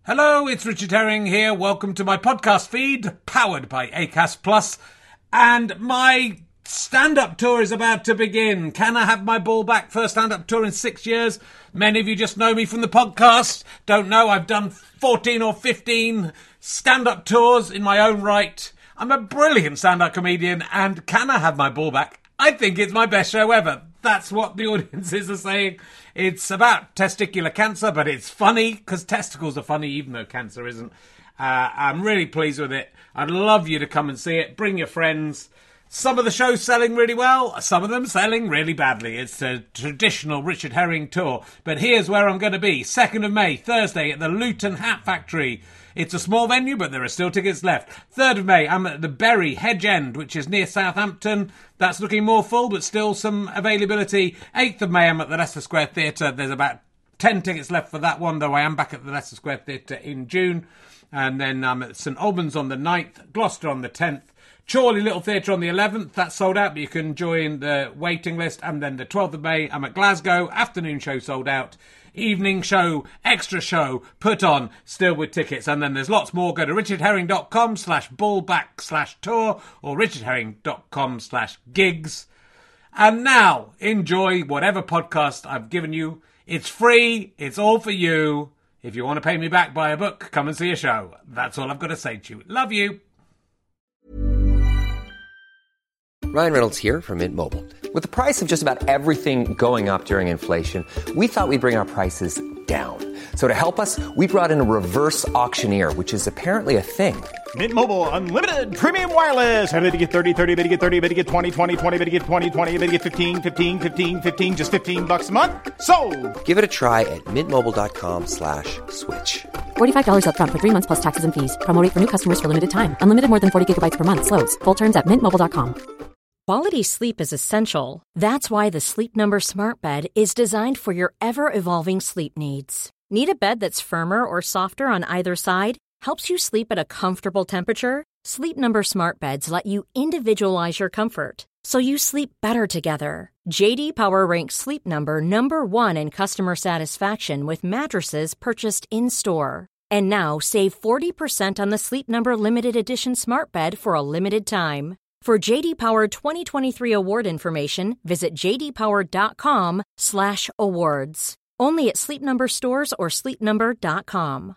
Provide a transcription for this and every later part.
Hello, it's Richard Herring here. Welcome to my podcast feed, powered by Acast Plus. And my stand-up tour is about to begin. Can I have my ball back? First stand-up tour in 6 years. Many of you just know me from the podcast. Don't know, I've done 14 or 15 stand-up tours in my own right. I'm a brilliant stand-up comedian, and can I have my ball back? I think it's my best show ever. That's what the audiences are saying. It's about testicular cancer, but it's funny, because testicles are funny, even though cancer isn't. I'm really pleased with it. I'd love you to come and see it. Bring your friends. Some of the shows selling really well, some of them selling really badly. It's a traditional Richard Herring tour. But here's where I'm going to be. 2nd of May, Thursday, at the Luton Hat Factory. It's a small venue, but there are still tickets left. 3rd of May, I'm at the Bury Hedge End, which is near Southampton. That's looking more full, but still some availability. 8th of May, I'm at the Leicester Square Theatre. There's about 10 tickets left for that one, though I am back at the Leicester Square Theatre in June. And then I'm at St Albans on the 9th, Gloucester on the 10th. Chorley Little Theatre on the 11th, that's sold out, but you can join the waiting list. And then the 12th of May, I'm at Glasgow, afternoon show sold out, evening show, extra show, put on, still with tickets. And then there's lots more. Go to richardherring.com/ballback/tour or richardherring.com/gigs. And now, enjoy whatever podcast I've given you. It's free, it's all for you. If you want to pay me back, buy a book, come and see a show. That's all I've got to say to you. Love you. Ryan Reynolds here from Mint Mobile. With the price of just about everything going up during inflation, we thought we'd bring our prices down. So to help us, we brought in a reverse auctioneer, which is apparently a thing. Mint Mobile Unlimited Premium Wireless. How to get 30, 30, bit to get 30, bit to get 20, 20, 20, bit to get 20, 20, bit to get 15, 15, 15, 15, just $15 a month? Sold! Give it a try at mintmobile.com/switch. $45 up front for 3 months plus taxes and fees. Promo rate for new customers for limited time. Unlimited more than 40 gigabytes per month. Slows full terms at mintmobile.com. Quality sleep is essential. That's why the Sleep Number Smart Bed is designed for your ever-evolving sleep needs. Need a bed that's firmer or softer on either side? Helps you sleep at a comfortable temperature? Sleep Number Smart Beds let you individualize your comfort, so you sleep better together. J.D. Power ranks Sleep Number number 1 in customer satisfaction with mattresses purchased in-store. And now, save 40% on the Sleep Number Limited Edition Smart Bed for a limited time. For J.D. Power 2023 award information, visit jdpower.com/awards. Only at Sleep Number stores or sleepnumber.com.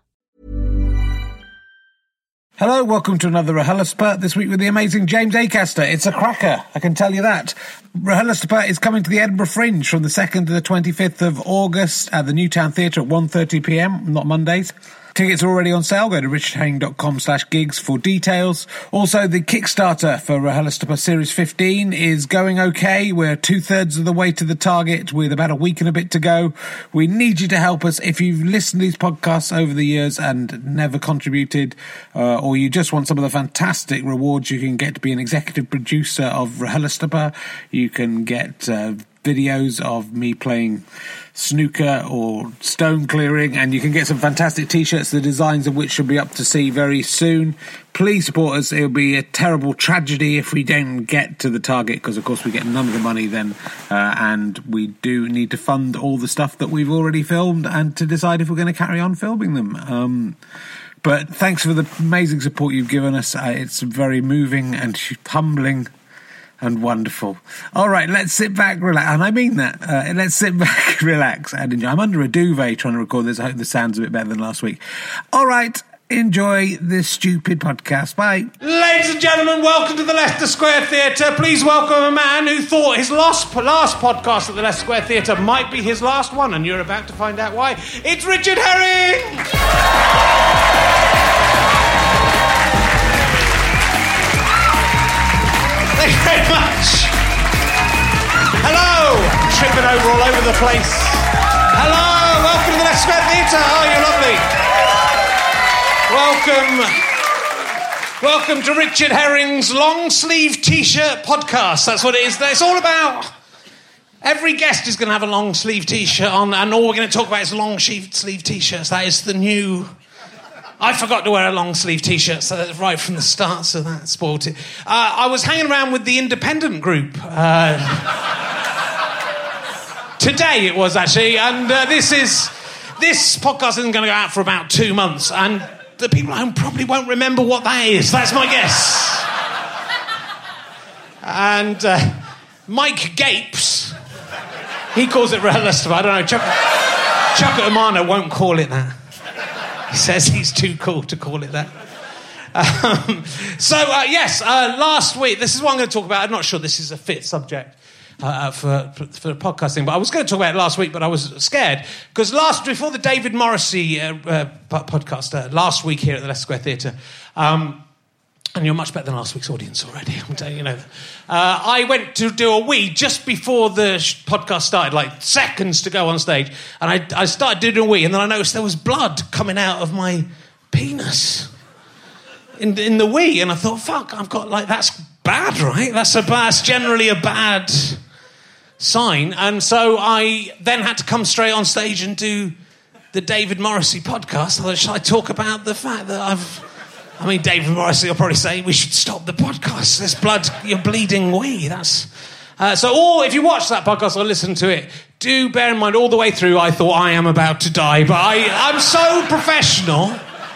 Hello, welcome to another RHLSTP, this week with the amazing James Acaster. It's a cracker, I can tell you that. RHLSTP is coming to the Edinburgh Fringe from the 2nd to the 25th of August at the Newtown Theatre at 1:30pm, not Mondays. Tickets are already on sale. Go to richardherring.com/gigs for details. Also, the Kickstarter for RHLSTP Series 15 is going okay. We're 2/3 of the way to the target with about a week and a bit to go. We need you to help us. If you've listened to these podcasts over the years and never contributed, or you just want some of the fantastic rewards you can get to be an executive producer of RHLSTP, you can get videos of me playing snooker or stone clearing, and you can get some fantastic t-shirts, the designs of which should be up to see very soon. Please support us. It'll be a terrible tragedy if we don't get to the target, because of course we get none of the money then, and we do need to fund all the stuff that we've already filmed and to decide if we're going to carry on filming them. But thanks for the amazing support you've given us. It's very moving and humbling and wonderful. All right, let's sit back, relax, and I mean that. Let's sit back, relax, and enjoy. I'm under a duvet trying to record this. I hope the sound's a bit better than last week. All right, enjoy this stupid podcast. Bye. Ladies and gentlemen, welcome to the Leicester Square Theatre. Please welcome a man who thought his last podcast at the Leicester Square Theatre might be his last one, and you're about to find out why. It's Richard Herring! Thank you very much. Hello. Tripping over all over the place. Hello. Welcome to the Leicester Square Theatre. Oh, you're lovely. Welcome to Richard Herring's long sleeve t-shirt podcast. That's what it is. It's all about. Every guest is going to have a long sleeve t-shirt on, and all we're going to talk about is long sleeve t-shirts. That is the new. I forgot to wear a long-sleeve T-shirt right from the start, so that spoiled it. I was hanging around with the Independent group. Today it was, actually, and this is this podcast isn't going to go out for about 2 months, and the people at home probably won't remember what that is. That's my guess. And Mike Gapes, he calls it RHLSTP. I don't know. Chuck Urbano won't call it that. He says he's too cool to call it that. Last week, this is what I'm going to talk about. I'm not sure this is a fit subject for podcasting, but I was going to talk about it last week, but I was scared because before the David Morrissey podcast last week here at the Leicester Square Theatre, and you're much better than last week's audience already, I'm telling you that. I went to do a wee just before the podcast started, like seconds to go on stage, and I started doing a wee, and then I noticed there was blood coming out of my penis in the wee, and I thought, fuck, I've got, like, that's bad, right? That's generally a bad sign. And so I then had to come straight on stage and do the David Morrissey podcast. I thought, should I talk about the fact that David Morrissey will probably say we should stop the podcast. There's blood, you're bleeding wee. That's if you watch that podcast or listen to it, do bear in mind all the way through I thought I am about to die, but I'm so professional.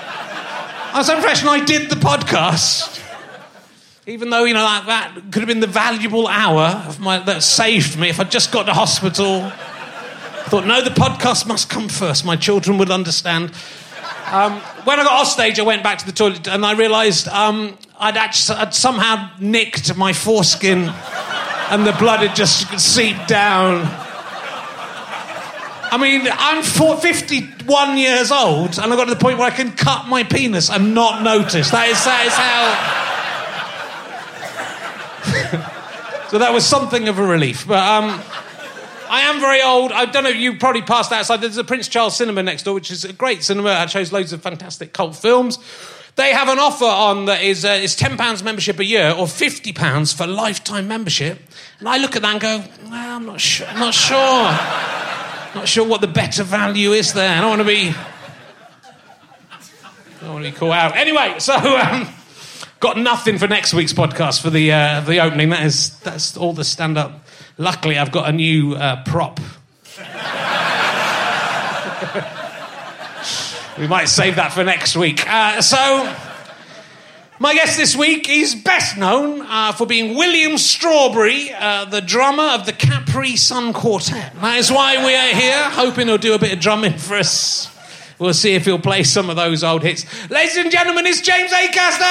I did the podcast. Even though, that could have been the valuable hour that saved me if I'd just got to hospital. I thought, no, the podcast must come first. My children would understand. When I got off stage, I went back to the toilet and I realised I'd somehow nicked my foreskin and the blood had just seeped down. I mean, I'm 51 years old and I got to the point where I can cut my penis and not notice. That is how... So that was something of a relief. But I am very old. I don't know, you probably passed outside. There's a Prince Charles Cinema next door, which is a great cinema. It shows loads of fantastic cult films. They have an offer on that is £10 membership a year or £50 for lifetime membership. And I look at that and go, well, I'm not sure. Not sure what the better value is there. I don't want to be caught out. Anyway, so... got nothing for next week's podcast for the opening. That's all the stand-up. Luckily, I've got a new prop. We might save that for next week. So, my guest this week is best known for being William Strawberry, the drummer of the Capri Sun Quartet. That is why we are here, hoping he'll do a bit of drumming for us. We'll see if he'll play some of those old hits. Ladies and gentlemen, it's James Acaster!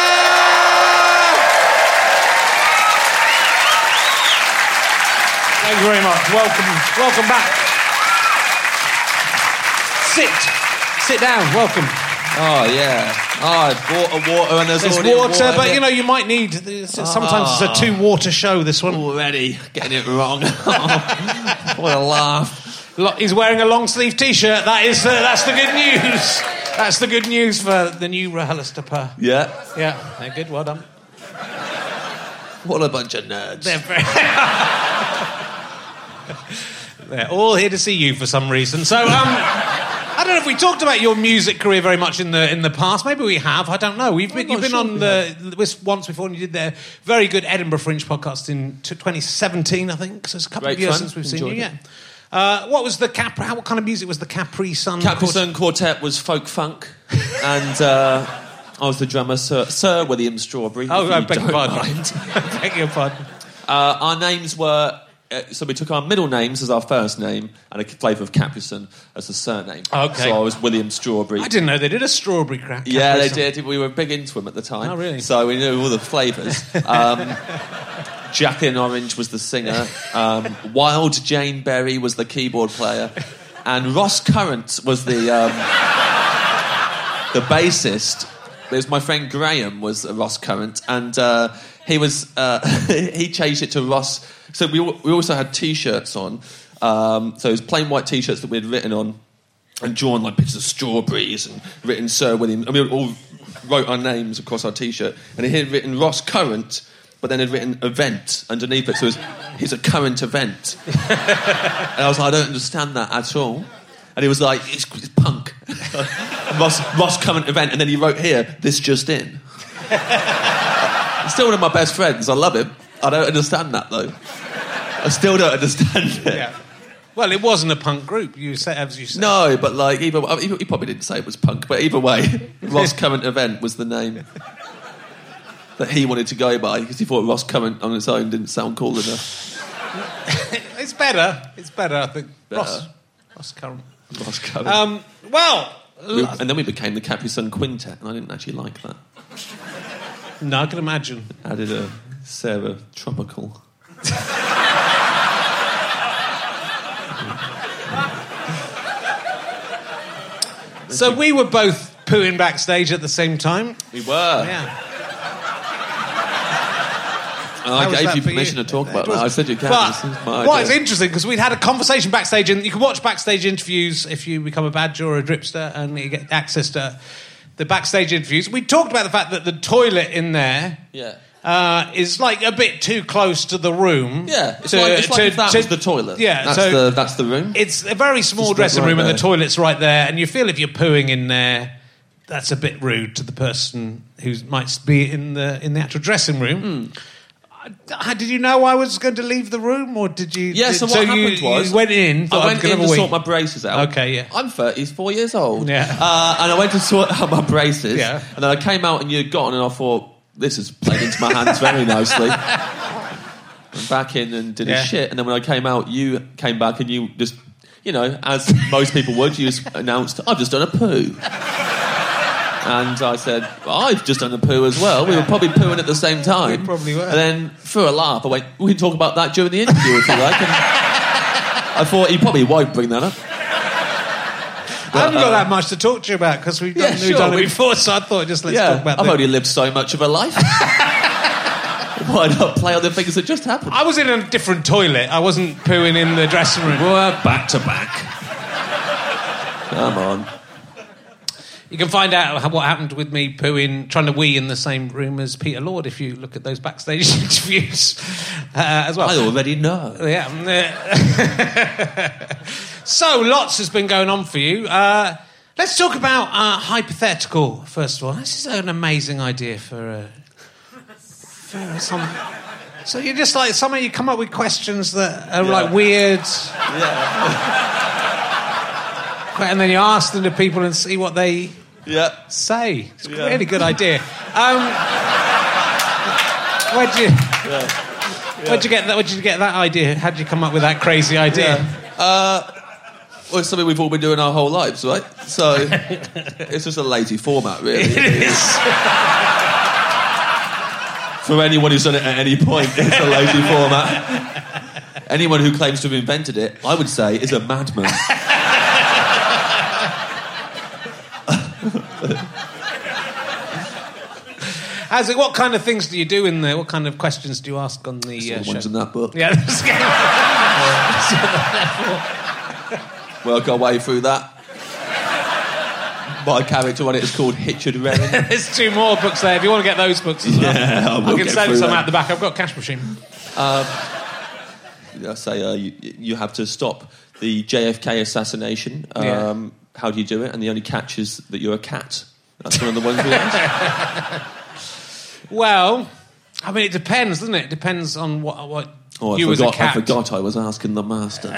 Thank you very much. Welcome back. Sit down. Welcome. Oh, yeah. I bought a water and there's water, but you might need... Sometimes it's a two-water show, this one. Already getting it wrong. What a laugh. He's wearing a long-sleeve T-shirt. That's the good news. That's the good news for the new RHLSTP. Yeah. Yeah, they're good. Well done. What a bunch of nerds. They're all here to see you for some reason. So, I don't know if we talked about your music career very much in the past. Maybe we have. I don't know. You've been on the once before, and you did their very good Edinburgh Fringe podcast in 2017, I think. So it's a couple of years since we've seen you. Yeah. What was what kind of music was the Capri Sun? Capri Sun Quartet was folk funk, and I was the drummer, Sir William Strawberry. Oh, I beg your pardon. Beg your pardon. Our names were. So we took our middle names as our first name and a flavour of Capri Sun as the surname. Okay. So I was William Strawberry. I didn't know they did a strawberry crack. Yeah, they did. We were big into them at the time. Oh, really? So we knew all the flavours. Jacqueline Orange was the singer. Wild Jane Berry was the keyboard player. And Ross Current was the bassist. There's my friend Graham was Ross Current. And he changed it to Ross... So we also had T-shirts on. So it was plain white T-shirts that we had written on and drawn like pictures of strawberries and written Sir William. And we all wrote our names across our T-shirt. And he had written Ross Current, but then had written event underneath it. So he's a current event. And I was like, I don't understand that at all. And he was like, it's punk. Ross Current event. And then he wrote here, this just in. He's still one of my best friends. I love him. I don't understand that, though. I still don't understand it. Yeah. Well, it wasn't a punk group, you said, as you said. No, but like, he probably didn't say it was punk, but either way, Ross Current Event was the name that he wanted to go by because he thought Ross Current on its own didn't sound cool enough. It's better, I think. Better. Ross Current. Ross Current. And then we became the Capri Sun Quintet, and I didn't actually like that. No, I can imagine. Added a Sarah Tropical. So we were both pooing backstage at the same time. We were. Yeah. I gave you permission to talk about that. I said you can. It's interesting because we'd had a conversation backstage, and you can watch backstage interviews if you become a badger or a dripster, and you get access to the backstage interviews. We talked about the fact that the toilet in there is like a bit too close to the room. Yeah, it's like if that was the toilet. Yeah, that's the room. It's a very small dressing room, and the toilet's right there, and you feel if you're pooing in there, that's a bit rude to the person who might be in the actual dressing room. Did you know I was going to leave the room, or did you? Yeah. So what happened was you went in. I went in to sort my braces out. Okay, yeah. I'm 34 years old. Yeah. And I went to sort out my braces. Yeah. And then I came out, and you'd gone, and I thought this has played into my hands very nicely. Went back in and did his shit, and then when I came out, you came back, and you just, as most people would, you just announced, "I've just done a poo." And I said, I've just done a poo as well. We were probably pooing at the same time. We probably were. And then, for a laugh, I went, we can talk about that during the interview if you like. And I thought he probably won't bring that up. I haven't got that much to talk to you about because we've done it before, so I thought let's talk about I've only lived so much of a life. Why not play on the things that just happened? I was in a different toilet. I wasn't pooing in the dressing room. We're back to back. Come on. You can find out what happened with me trying to wee in the same room as Peter Lord if you look at those backstage interviews as well. I already know. Yeah. So, lots has been going on for you. Let's talk about hypothetical, first of all. This is an amazing idea for some... So you're just like, somehow you come up with questions that are like weird... Yeah. And then you ask them to people and see what they say. It's a really good idea. Where'd you get that idea? How did you come up with that crazy idea? Well, it's something we've all been doing our whole lives, right? So it's just a lazy format, really. It is. For anyone who's done it at any point, it's a lazy format. Anyone who claims to have invented it, I would say, is a madman. What kind of things do you do in there? What kind of questions do you ask on the show? One's in that book. Yeah. Work our way through that. My character on it is called Hitchard Renan. There's 2 more books there. If you want to get those books as well. Yeah, I can send some out the back. I've got a cash machine. You have to stop the JFK assassination. How do you do it? And the only catch is that you're a cat. That's one of the ones we asked. Well, I mean, it depends, doesn't it? It depends on what you as a cat... I forgot I was asking the master.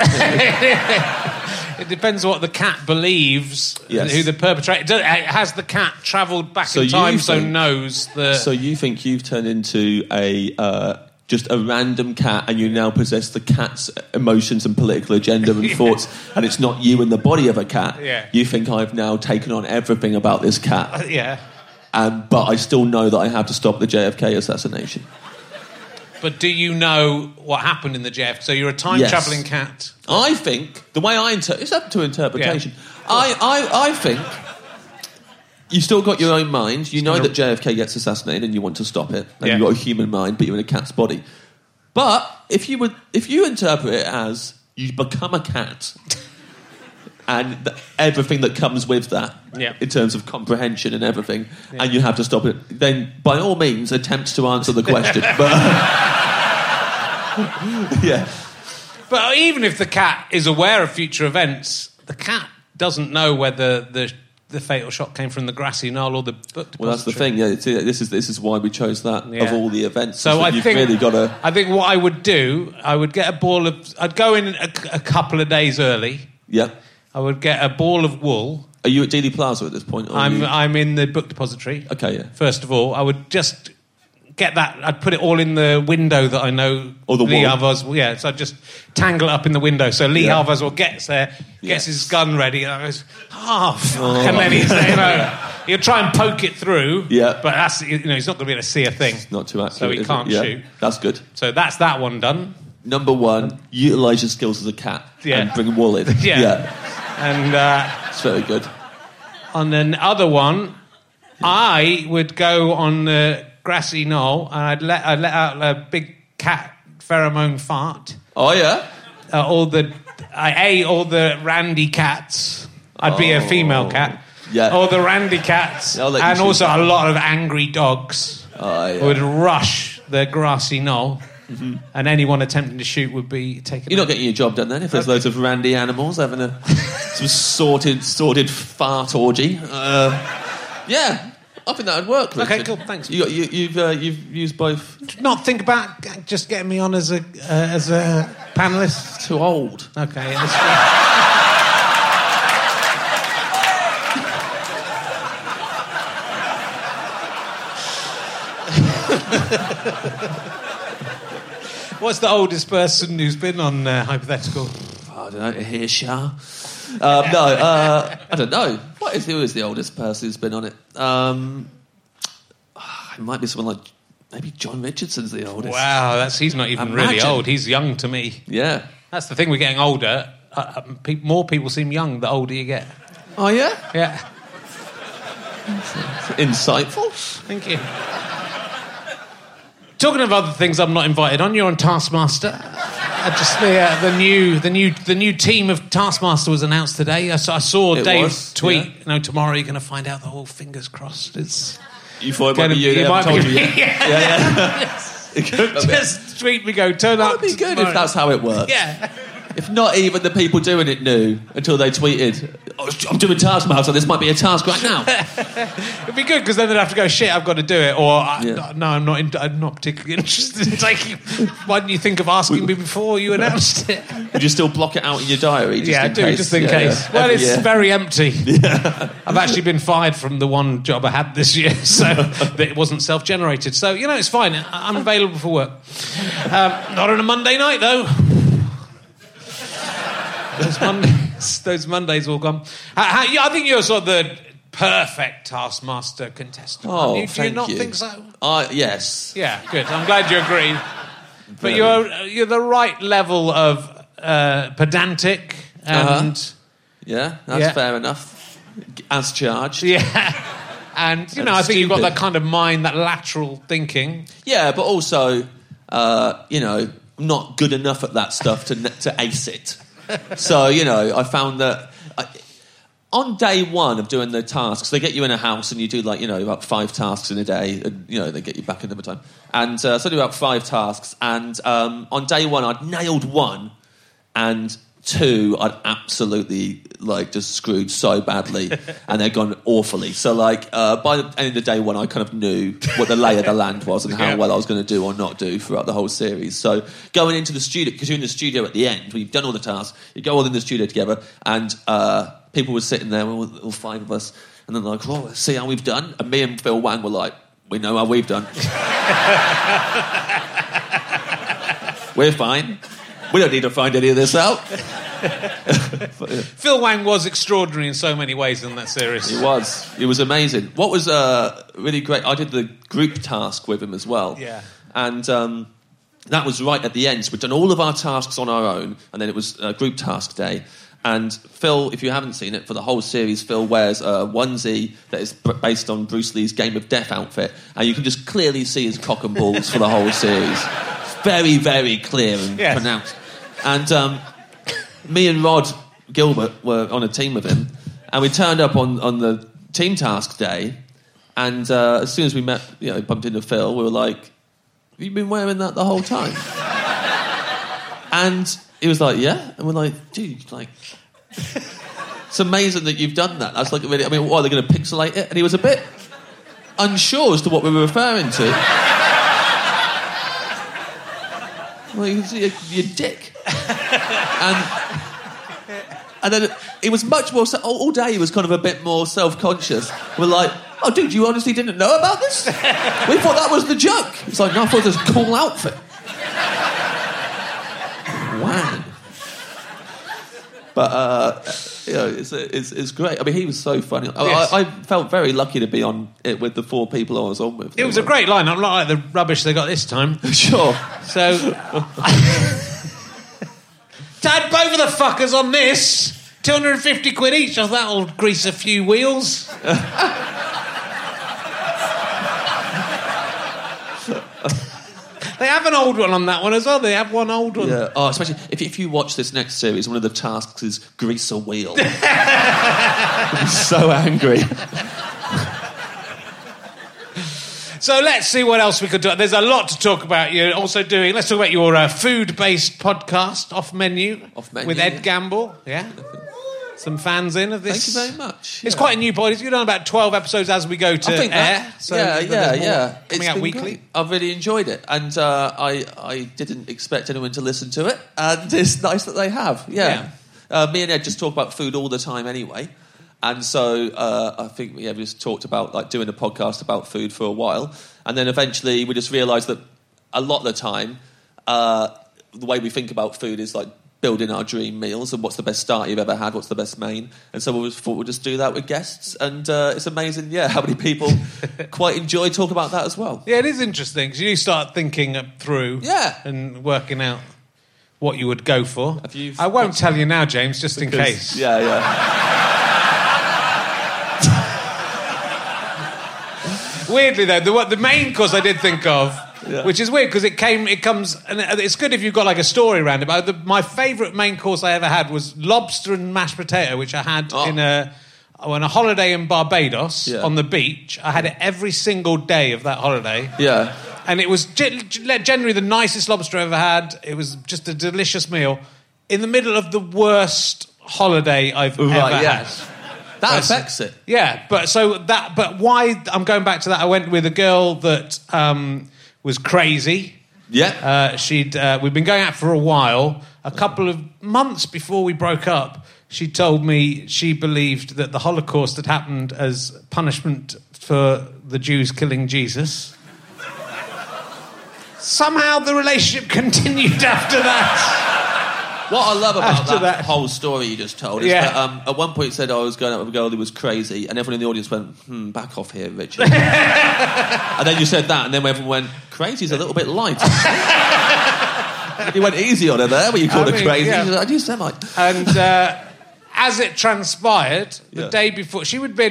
It depends what the cat believes, who the perpetrator... Has the cat travelled back in time knows the... So you think you've turned into just a random cat and you now possess the cat's emotions and political agenda and thoughts, and it's not you in the body of a cat. Yeah. You think I've now taken on everything about this cat. Yeah. But I still know that I have to stop the JFK assassination. But do you know what happened in the JFK? So you're a time-travelling cat. I think, the way it's up to interpretation. Yeah. I think you've still got your own mind. You know that JFK gets assassinated and you want to stop it. And you've got a human mind, but you're in a cat's body. But if you interpret it as you become a cat... and everything that comes with that, in terms of comprehension and everything, and you have to stop it, then by all means attempt to answer the question. But even if the cat is aware of future events, the cat doesn't know whether the the fatal shot came from the grassy knoll or the book depository. Well, that's the thing. Yeah, this is why we chose that of all the events. So I think really got to. I think what I would do, I would get a ball of. I'd go in a couple of days early. Yeah. I would get a ball of wool. Are you at Dealey Plaza at this point? I'm in the book depository. Okay, yeah. First of all, I would just get that. I'd put it all in the window that I know. Or the Lee wall. Harvaz. Yeah, so I'd just tangle it up in the window. So Lee Harvaz gets there, gets his gun ready, and I goes, and then he'll try and poke it through. Yeah. But that's he's not going to be able to see a thing. It's not too accurate. So he can't shoot. That's good. So that's that one done. Number 1, utilise your skills as a cat and bring wool in. Yeah. And it's very good. On the other one, I would go on the grassy knoll and I'd let out a big cat pheromone fart. Oh yeah. All the randy cats. I'd be a female cat. Yeah. All the randy cats, I'll let you and choose also that. a lot of angry dogs would rush the grassy knoll. Mm-hmm. And anyone attempting to shoot would be taken. You're not getting your job done then if there's loads of randy animals having some sorted fart orgy. Yeah, I think that would work. Richard. Okay, cool. Thanks. You've used both. Not think about just getting me on as a panelist. Too old. Okay. What's the oldest person who's been on Hypothetical? I don't know. Hirsha. I don't know. Who is the oldest person who's been on it? It might be someone like maybe John Richardson's the oldest. Wow, he's not even really old. He's young to me. Yeah. That's the thing. We're getting older. More people seem young the older you get. Oh yeah. Yeah. Insightful. Thank you. Talking of other things I'm not invited on, you're on Taskmaster. Just the new team of Taskmaster was announced today. I saw Dave tweet. Yeah. Tomorrow you're going to find out the whole. Fingers crossed. You thought it might be you. They haven't told you yet. Yeah. Just tweet me. Go turn up. That'd be good if that's how it works. Yeah. If not even the people doing it knew until they tweeted, I'm doing Taskmaster, this might be a task right now. It'd be good because then they'd have to go, shit, I've got to do it. Or, no, I'm not particularly interested in taking... Why didn't you think of asking me before you announced it? Would you still block it out in your diary? Just in case? Just in case. Yeah. Well, it's very empty. Yeah. I've actually been fired from the one job I had this year, so that it wasn't self-generated. So, it's fine. I'm available for work. Not on a Monday night, though. Those Mondays all gone. I think you're sort of the perfect Taskmaster contestant. Oh, do you not think so? Yes. Yeah, good. I'm glad you agree. But you're the right level of pedantic and... Yeah, that's fair enough. As charged. Yeah. And, I think you've got that kind of mind, that lateral thinking. Yeah, but also, I'm not good enough at that stuff to ace it. So, I found that on day one of doing the tasks, they get you in a house and you do about 5 tasks in a day, and they get you back another time. And so I did about 5 tasks, and on day 1 I'd nailed 1, and 2 I'd absolutely just screwed so badly, and they'd gone awfully. So by the end of day 1 I kind of knew what the lay of the land was and how well I was going to do or not do throughout the whole series. So going into the studio, because you're in the studio at the end, when you've done all the tasks, you go all in the studio together, and people were sitting there, all 5 of us, and then like, oh, let's see how we've done. And me and Phil Wang were like, we know how we've done. We're fine. We don't need to find any of this out. Phil Wang was extraordinary in so many ways in that series. He was. He was amazing. What was really great, I did the group task with him as well. Yeah. And that was right at the end. So we'd done all of our tasks on our own, and then it was group task day. And Phil, if you haven't seen it, for the whole series, Phil wears a onesie that is based on Bruce Lee's Game of Death outfit, and you can just clearly see his cock and balls for the whole series. Very, very clear and pronounced. And me and Rod Gilbert were on a team with him, and we turned up on the team task day, and as soon as we met, bumped into Phil, we were like, have you been wearing that the whole time? And he was like, yeah. And we're like, dude, It's amazing that you've done that. I was like, really, I mean, what, are they going to pixelate it? And he was a bit unsure as to what we were referring to. Well, you can see your dick. And then he was much more... All day he was kind of a bit more self-conscious. We're like, oh, dude, you honestly didn't know about this? We thought that was the joke. It's like, no, I thought it was a cool outfit. Wow. But, you know, it's great. I mean, he was so funny. Yes. I felt very lucky to be on it with the 4 people I was on with. It was a great line, not like the rubbish they got this time. Sure. So... Dad, both of the fuckers on this. 250 quid each. Oh, that'll grease a few wheels. They have an old one on that one as well. They have one old one. Yeah. Oh, especially if you watch this next series, one of the tasks is grease a wheel. I'd be so angry. So let's see what else we could do. There's a lot to talk about. You're also doing... Let's talk about your food-based podcast, Off Menu. Off Menu. With Ed Gamble. Yeah. Some fans in of this. Thank you very much. It's quite a new podcast. You've done about 12 episodes as we go to air. So yeah. Coming out weekly. Great. I've really enjoyed it. And I didn't expect anyone to listen to it. And it's nice that they have. Yeah. Me and Ed just talk about food all the time anyway. And so I think we just talked about like doing a podcast about food for a while, and then eventually we just realised that a lot of the time the way we think about food is like building our dream meals and what's the best start you've ever had, what's the best main, and so we thought we'd just do that with guests, and it's amazing, how many people quite enjoy talking about that as well. Yeah, it is interesting because you start thinking through, and working out what you would go for. I won't tell you now, James, just in case. Yeah. Weirdly, though, the main course I did think of, which is weird because it comes, and it's good if you've got like a story around it. But my favourite main course I ever had was lobster and mashed potato, which I had on a holiday in Barbados on the beach. I had it every single day of that holiday. Yeah. And it was generally the nicest lobster I ever had. It was just a delicious meal in the middle of the worst holiday I've ever had. That affects it. Yeah, but why I'm going back to that, I went with a girl that was crazy. Yeah. We'd been going out for a while. A couple of months before we broke up, she told me she believed that the Holocaust had happened as punishment for the Jews killing Jesus. Somehow the relationship continued after that. What I love about that whole story you just told is that at one point you said I was going out with a girl who was crazy, and everyone in the audience went, back off here, Richard. And then you said that, and then everyone went, crazy's a little bit light. You went easy on her there when you called her crazy. Yeah. I do sound like... And as it transpired, the day before,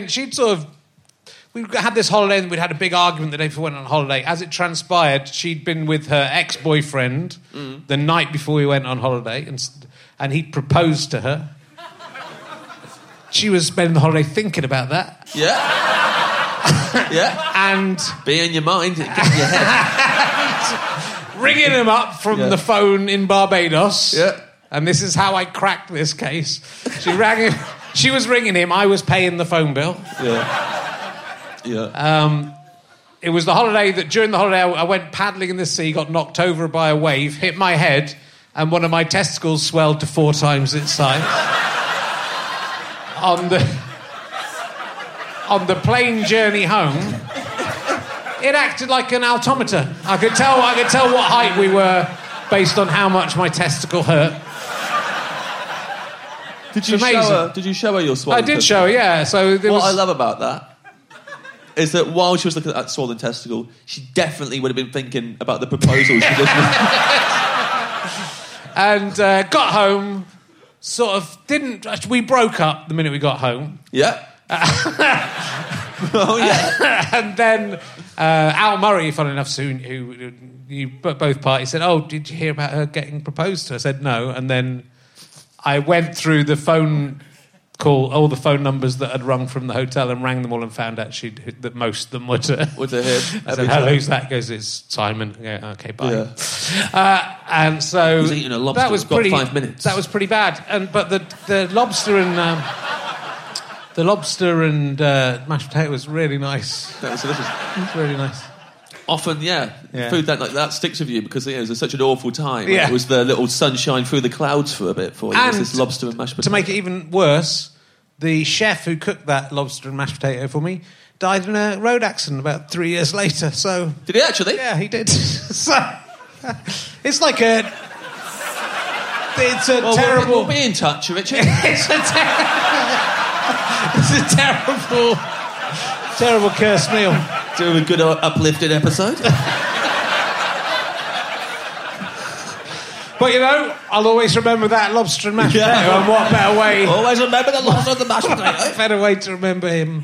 we had this holiday and we'd had a big argument the day before we went on holiday. As it transpired, she'd been with her ex-boyfriend the night before we went on holiday, and he'd proposed to her. She was spending the holiday thinking about that. Yeah. Yeah. And... be in your mind, get in your head. Ringing him up from the phone in Barbados. Yeah. And this is how I cracked this case. She rang him. She was ringing him. I was paying the phone bill. Yeah. Yeah. It was the holiday that during the holiday I went paddling in the sea, got knocked over by a wave, hit my head, and one of my testicles swelled to 4 times its size. On the plane journey home, it acted like an altimeter. I could tell what height we were based on how much my testicle hurt. Did you show her your swollen testicle? I did show her, yeah. So what I love about that is that while she was looking at that swollen testicle, she definitely would have been thinking about the proposal she did. And got home, sort of didn't... We broke up the minute we got home. Yeah. Oh, yeah. And then Al Murray, funnily enough, who both parties said, oh, did you hear about her getting proposed to? I said no. And then I went through the phone call, all the phone numbers that had rung from the hotel, and rang them all and found out that most of them were to him. I said, hello, who's that? Goes, it's Simon. Yeah, okay, bye. Yeah. And so he's eating a lobster. That was got 5 minutes. That was pretty bad. But the lobster and The lobster and mashed potato was really nice. That was delicious. It was really nice. Often, food that sticks with you because it was such an awful time. Yeah. It was the little sunshine through the clouds for a bit for you. And it was this lobster and mashed potato. To make it even worse, the chef who cooked that lobster and mashed potato for me died in a road accident about 3 years later. So did he actually? Yeah, he did. So it's like a. It's a terrible. We'll be in touch, Richard. It's a terrible cursed meal. Doing a good uplifted episode. But I'll always remember that lobster and mashed potato. And what better way? Always remember the lobster and the mashed potato. Better way to remember him.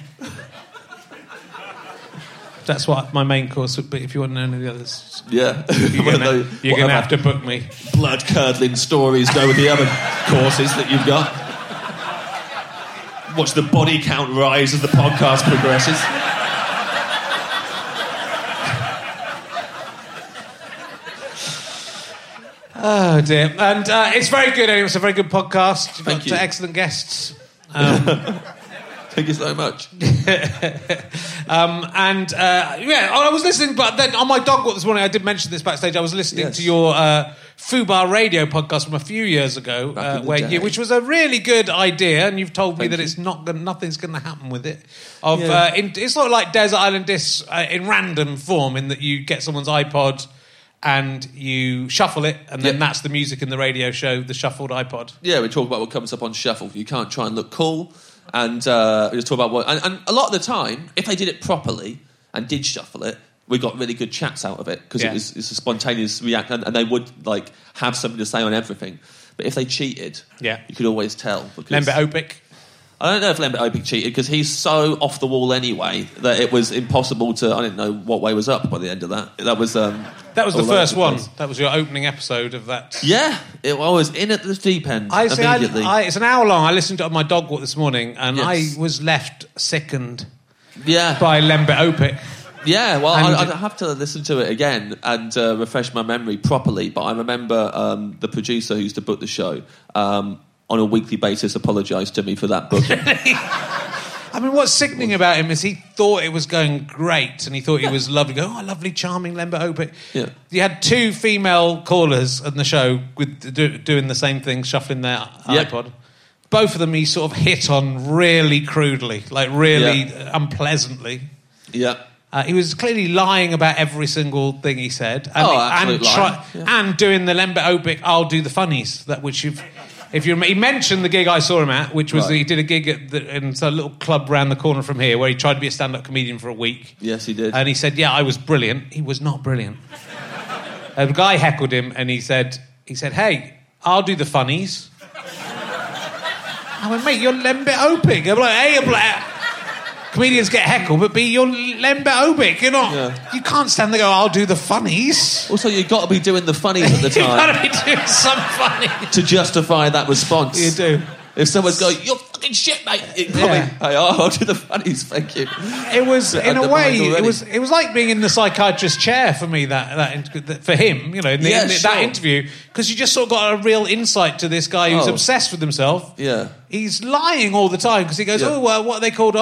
That's what my main course would be. If you want to know any of the others, yeah, you're gonna have to book me. Blood curdling stories go with the other courses that you've got. Watch the body count rise as the podcast progresses. Oh dear! And it's very good. Anyway, it's a very good podcast. You've Thank got you. Excellent guests. Thank you so much. I was listening, but then on my dog walk this morning, I did mention this backstage. I was listening to your Fubar Radio podcast from a few years ago, which was a really good idea, and you've told me that it's nothing's going to happen with it. It's not like Desert Island Discs in random form, in that you get someone's iPod and you shuffle it, and then that's the music in the radio show, the shuffled iPod. Yeah, we talk about what comes up on shuffle. You can't try and look cool. And we just talk about what... And a lot of the time, if they did it properly and did shuffle it, we got really good chats out of it because it's a spontaneous reaction, and they would have something to say on everything. But if they cheated, you could always tell. Lembit Opik. I don't know if Lembit Opik cheated because he's so off the wall anyway that it was impossible to... I didn't know what way was up by the end of that. That was the first one. That was your opening episode of that. Yeah, I was in at the deep end immediately. It's an hour long. I listened to it on my dog walk this morning, and I was left sickened by Lembit Opik. Yeah, well, I'd have to listen to it again and refresh my memory properly, but I remember the producer who used to book the show on a weekly basis apologised to me for that booking. I mean, what's sickening about him is he thought it was going great, and he thought he was lovely. Go, lovely, charming Lembit Opik. Yeah. You had two female callers on the show with doing the same thing, shuffling their iPod. Both of them he sort of hit on really crudely, unpleasantly. Yeah. He was clearly lying about every single thing he said. And doing the Lembit Opik, I'll do the funnies, he mentioned the gig I saw him at, which was he did a gig in a little club round the corner from here where he tried to be a stand-up comedian for a week. Yes, he did. And he said, I was brilliant. He was not brilliant. A guy heckled him and he said, hey, I'll do the funnies. I went, mate, you're Lembit Opik. I'm like, comedians get heckled, but B, you're Lembit Opik. You're not... Yeah. You can't stand there and go, I'll do the funnies. Also, you've got to be doing the funnies at the time. You've got to be doing some funnies. To justify that response. You do. If someone's going, you're fucking shit, mate. I'll do the funnies, thank you. It was, in a way, it was like being in the psychiatrist's chair for me, that for him, in that interview, because you just sort of got a real insight to this guy who's obsessed with himself. Yeah. He's lying all the time because he goes, what are they called?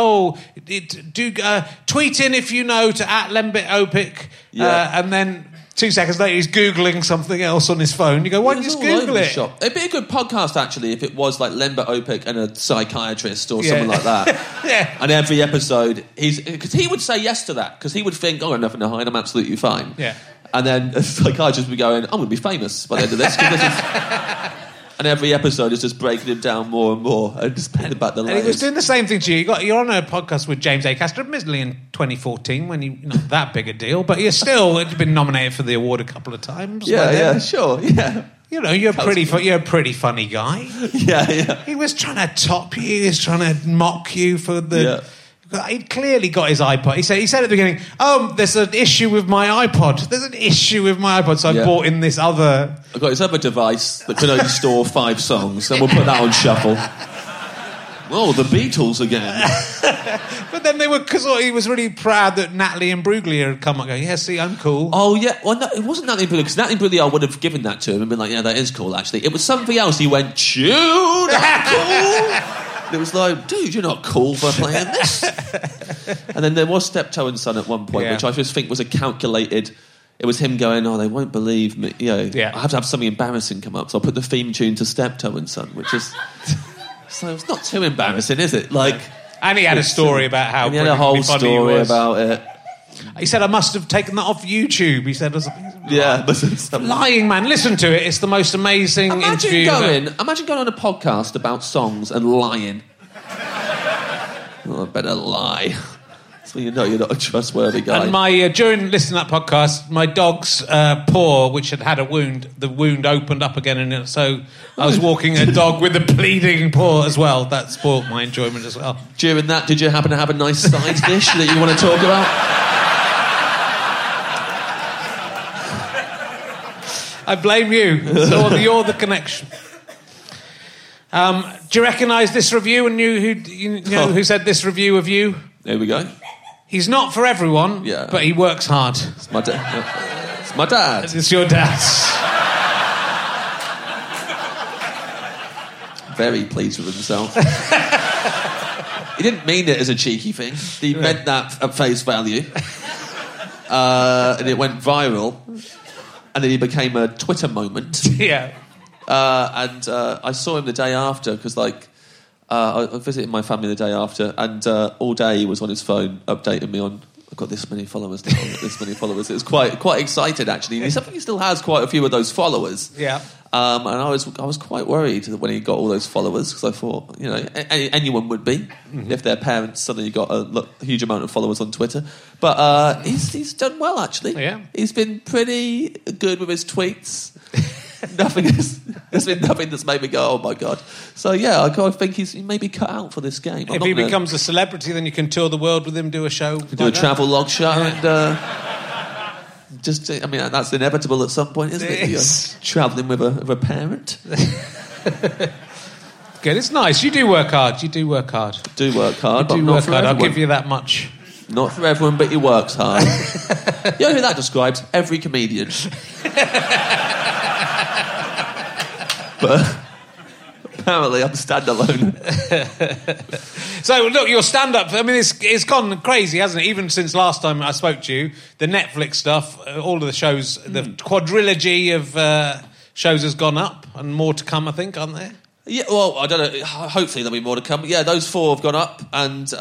Tweet in if you know to @Lembit Opik. And then 2 seconds later, he's Googling something else on his phone. You go, why don't you just Google it? It'd be a good podcast, actually, if it was like Lembit Opik and a psychiatrist or something like that. Yeah. And every episode, because he would say yes to that, because he would think, I've nothing to hide, I'm absolutely fine. Yeah. And then a psychiatrist would be going, I'm going to be famous by the end of this. And every episode is just breaking him down more and more and just putting back the layers. And he was doing the same thing to you. You're on a podcast with James Acaster, admittedly in 2014, when you're not that big a deal, but you're still been nominated for the award a couple of times. Sure, yeah. You're a pretty funny guy. Yeah. He was trying to top you. He was trying to mock you for the... Yeah. He clearly got his iPod. He said at the beginning, there's an issue with my iPod. There's an issue with my iPod, so I bought in this other... I've got this other device that can only store 5 songs, and we'll put that on shuffle. Oh, the Beatles again. But then because he was really proud that Natalie Imbruglia had come up and go, see, I'm cool. Oh, yeah. Well, no, it wasn't Natalie Imbruglia, because Natalie Imbruglia would have given that to him and been like, that is cool, actually. It was something else. He went, that's cool. And it was like, dude, you're not cool for playing this. And then there was Steptoe and Son at one point, which I just think was a calculated... It was him going, they won't believe me. I have to have something embarrassing come up, so I'll put the theme tune to Steptoe and Son, which is... So it's not too embarrassing, is it? And he had a story about how... And he had a whole story about it. He said, I must have taken that off YouTube. He said, lying, man. Listen to it. It's the most amazing interview. Imagine going on a podcast about songs and lying. I better lie. So you know you're not a trustworthy guy. And during listening to that podcast, my dog's paw, which had a wound, the wound opened up again, and so I was walking a dog with a bleeding paw as well. That spoilt my enjoyment as well. During that, did you happen to have a nice side dish that you want to talk about? I blame you. So you're the connection. Do you recognise this review and who said this review of you? There we go. He's not for everyone, but he works hard. It's my dad. It's my dad. It's your dad. Very pleased with himself. He didn't mean it as a cheeky thing. He meant that at face value. And it went viral. And then he became a Twitter moment. Yeah. And I saw him the day after, because, I visited my family the day after, and all day he was on his phone updating me on, I've got this many followers now, I've got this many followers. It was quite excited, actually. And I think he still has quite a few of those followers. Yeah. And I was quite worried when he got all those followers, because I thought, anyone would be if their parents suddenly got a huge amount of followers on Twitter. But he's done well, actually. Yeah. He's been pretty good with his tweets. There's been nothing that's made me go, oh my God. So yeah, I think he's maybe cut out for this game. If he becomes a celebrity, then you can tour the world with him, do a show. Do a travel log show and that's inevitable at some point, isn't it? You're travelling with a parent. Good, it's nice. You do work hard. Do work hard, but not for everyone. I'll give you that much. Not for everyone, but he works hard. You know who that describes? Every comedian. But apparently I'm standalone. So, look, your stand-up, it's gone crazy, hasn't it? Even since last time I spoke to you, the Netflix stuff, all of the shows, the quadrilogy of shows has gone up, and more to come, I think, aren't there? Yeah, well, I don't know. Hopefully there'll be more to come. Yeah, those 4 have gone up, and,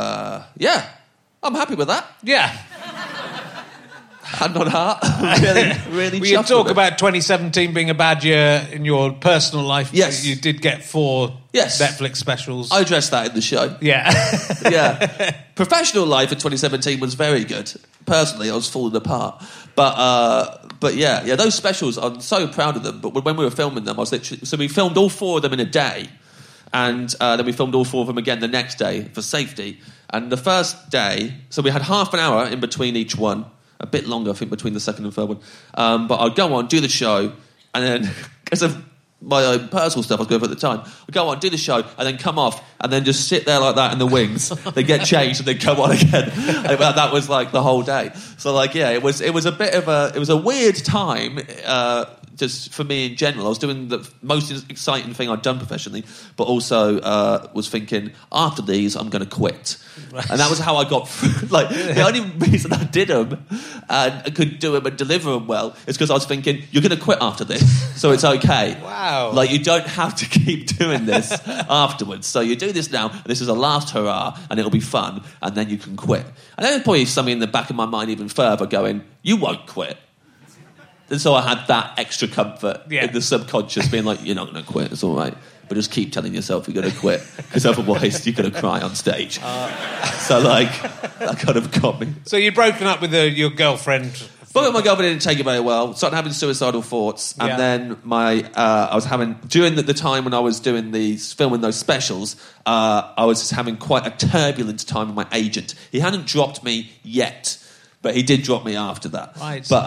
I'm happy with that. Yeah. Hand on heart. really you talk about 2017 being a bad year in your personal life. Yes. You did get 4 Netflix specials. I addressed that in the show. Yeah. Yeah. Professional life in 2017 was very good. Personally, I was falling apart. But yeah, those specials, I'm so proud of them. But when we were filming them, so we filmed all 4 of them in a day. And then we filmed all 4 of them again the next day for safety. And the first day, so we had half an hour in between each one. A bit longer, I think, between the second and third one. But I'd go on, do the show, and then, because of my own personal stuff I was going for at the time, I'd go on, do the show, and then come off, and then just sit there like that in the wings. They get changed, and then come on again. And that was, the whole day. So, it was a bit of it was a weird time, just for me in general. I was doing the most exciting thing I'd done professionally, but also was thinking, after these, I'm going to quit. Right. And that was how I got through. The only reason I did them and could do them and deliver them well is because I was thinking, you're going to quit after this, so it's okay. Wow. You don't have to keep doing this afterwards. So you do this now, and this is a last hurrah, and it'll be fun, and then you can quit. And then there's probably something in the back of my mind even further going, you won't quit. And so I had that extra comfort in the subconscious being like, you're not going to quit, it's all right. But just keep telling yourself you're going to quit, because otherwise you're going to cry on stage. So, that kind of got me. So you'd broken up with your girlfriend. But my girlfriend didn't take it very well. Started having suicidal thoughts. And then I was having, during the time when I was doing filming those specials, I was just having quite a turbulent time with my agent. He hadn't dropped me yet. But he did drop me after that. Right. But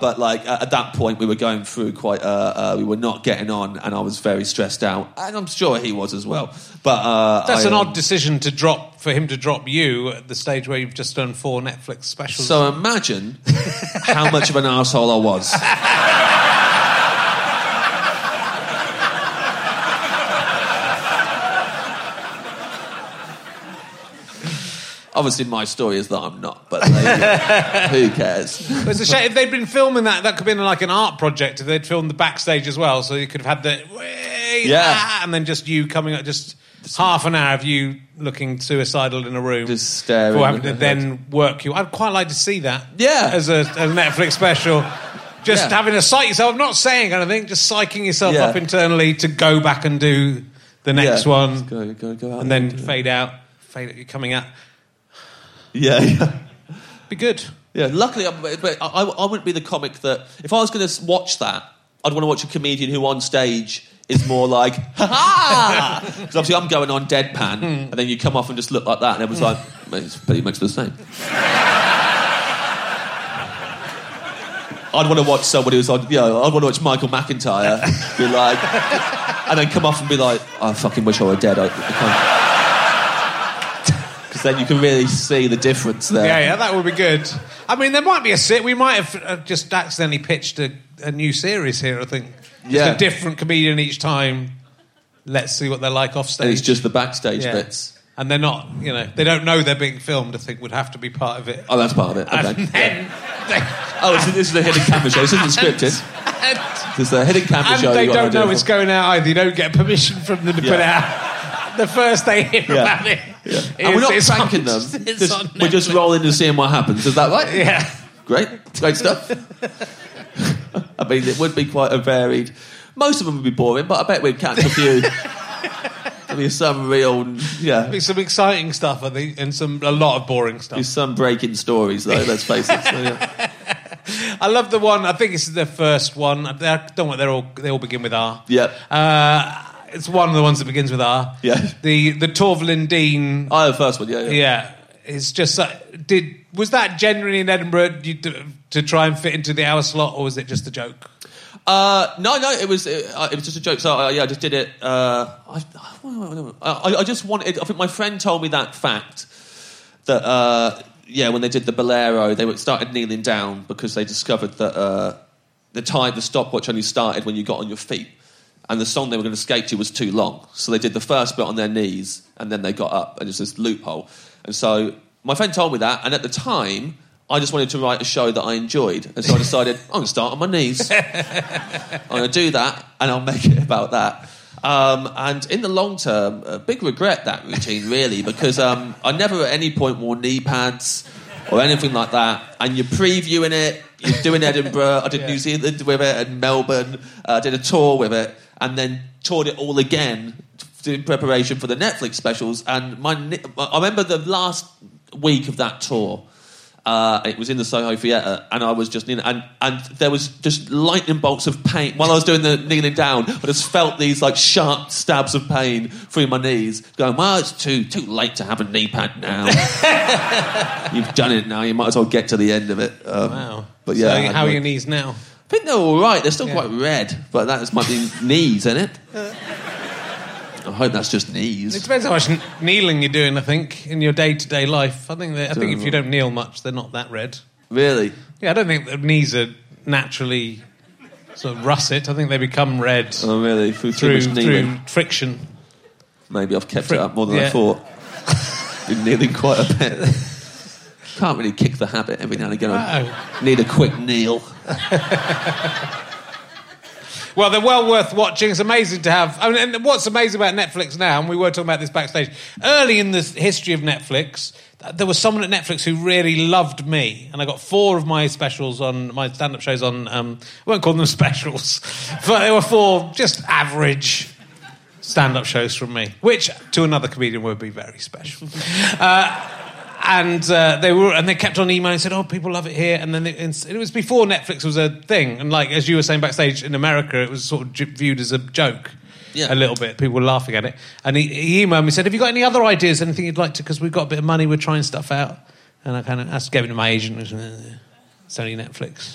at that point, we were going through quite... we were not getting on, and I was very stressed out. And I'm sure he was as well. But that's an odd decision for him to drop you at the stage where you've just done 4 Netflix specials. So imagine how much of an arsehole I was. Obviously, my story is that I'm not, but who cares? But it's a shame if they'd been filming that could have been like an art project if they'd filmed the backstage as well, so you could have had the and then just you coming up, just half an hour of you looking suicidal in a room, just staring, for having to then work you. I'd quite like to see that, as a Netflix special. Just having to psych yourself, I'm not saying anything, just psyching yourself up internally to go back and do the next one, go out and then fade out, you're coming out. Yeah. Be good. Yeah, luckily, but I wouldn't be the comic that... If I was going to watch that, I'd want to watch a comedian who on stage is more like, ha-ha! Because obviously I'm going on deadpan, and then you come off and just look like that, and everyone's like, it's pretty much the same. I'd want to watch somebody who's like, I'd want to watch Michael McIntyre, be like... and then come off and be like, I fucking wish I were dead. I can't... Then you can really see the difference there. Yeah, that would be good. I mean, there might be we might have just accidentally pitched a new series here, I think. Just a different comedian each time. Let's see what they're like off stage. And it's just the backstage bits. And they're not, they don't know they're being filmed, I think would have to be part of it. Oh, that's part of it. Okay. And then this is a hidden camera show. This isn't scripted. This is a hidden camera show. And they don't know it's going out either. You don't get permission from them to put it out. The first they hear about it. Yeah. And we're not pranking them. We're just rolling and seeing what happens. Is that right? Yeah. Great stuff. I mean, it would be quite a varied... Most of them would be boring, but I bet we'd catch a few. There'd be some real... There'd be some exciting stuff, I think, and a lot of boring stuff. There's some breaking stories, though, let's face it. So, I love the one, I think it's the first one. I don't know, they all begin with R. Yeah. It's one of the ones that begins with R. Yeah. The Torvill Dean. Oh, the first one, yeah. Yeah. It's just... was that genuinely in Edinburgh to try and fit into the hour slot, or was it just a joke? No, it was just a joke. So, I just did it... I just wanted... I think my friend told me that fact that, when they did the Bolero, they started kneeling down because they discovered that the stopwatch only started when you got on your feet. And the song they were going to skate to was too long. So they did the first bit on their knees, and then they got up, and it's this loophole. And so my friend told me that, and at the time, I just wanted to write a show that I enjoyed. And so I decided, I'm going to start on my knees. I'm going to do that, and I'll make it about that. And in the long term, a big regret, that routine, really, because I never at any point wore knee pads or anything like that. And you're previewing it, you're doing Edinburgh, I did New Zealand with it, and Melbourne, I did a tour with it, and then toured it all again in preparation for the Netflix specials. And I remember the last week of that tour, it was in the Soho Theatre, and I was just kneeling, and there was just lightning bolts of pain while I was doing the kneeling down. I just felt these like sharp stabs of pain through my knees, going, well, it's too late to have a knee pad now. You've done it now, you might as well get to the end of it. Wow. But so how are your knees now? I think they're all right. They're still quite red, but that might be knees, isn't it? I hope that's just knees. It depends how much kneeling you're doing, I think, in your day-to-day life. I think if you don't kneel much, they're not that red. Really? Yeah, I don't think the knees are naturally sort of russet. I think they become red. Oh, really? Through friction. Maybe I've kept it up more than I thought. Been kneeling quite a bit. Can't really kick the habit every now and again. I need a quick kneel. Well, they're well worth watching. It's amazing to have... I mean, and what's amazing about Netflix now, and we were talking about this backstage, early in the history of Netflix, there was someone at Netflix who really loved me, and I got 4 of my specials on... my stand-up shows on... I won't call them specials, but they were 4 just average stand-up shows from me, which to another comedian would be very special. And they kept on emailing and said, "Oh, people love it here." And then it was before Netflix was a thing, and like as you were saying backstage in America, it was sort of viewed as a joke, a little bit. People were laughing at it. And he emailed me and said, "Have you got any other ideas? Anything you'd like to? Because we've got a bit of money, we're trying stuff out." And I kind of gave it to my agent. And it's only Netflix.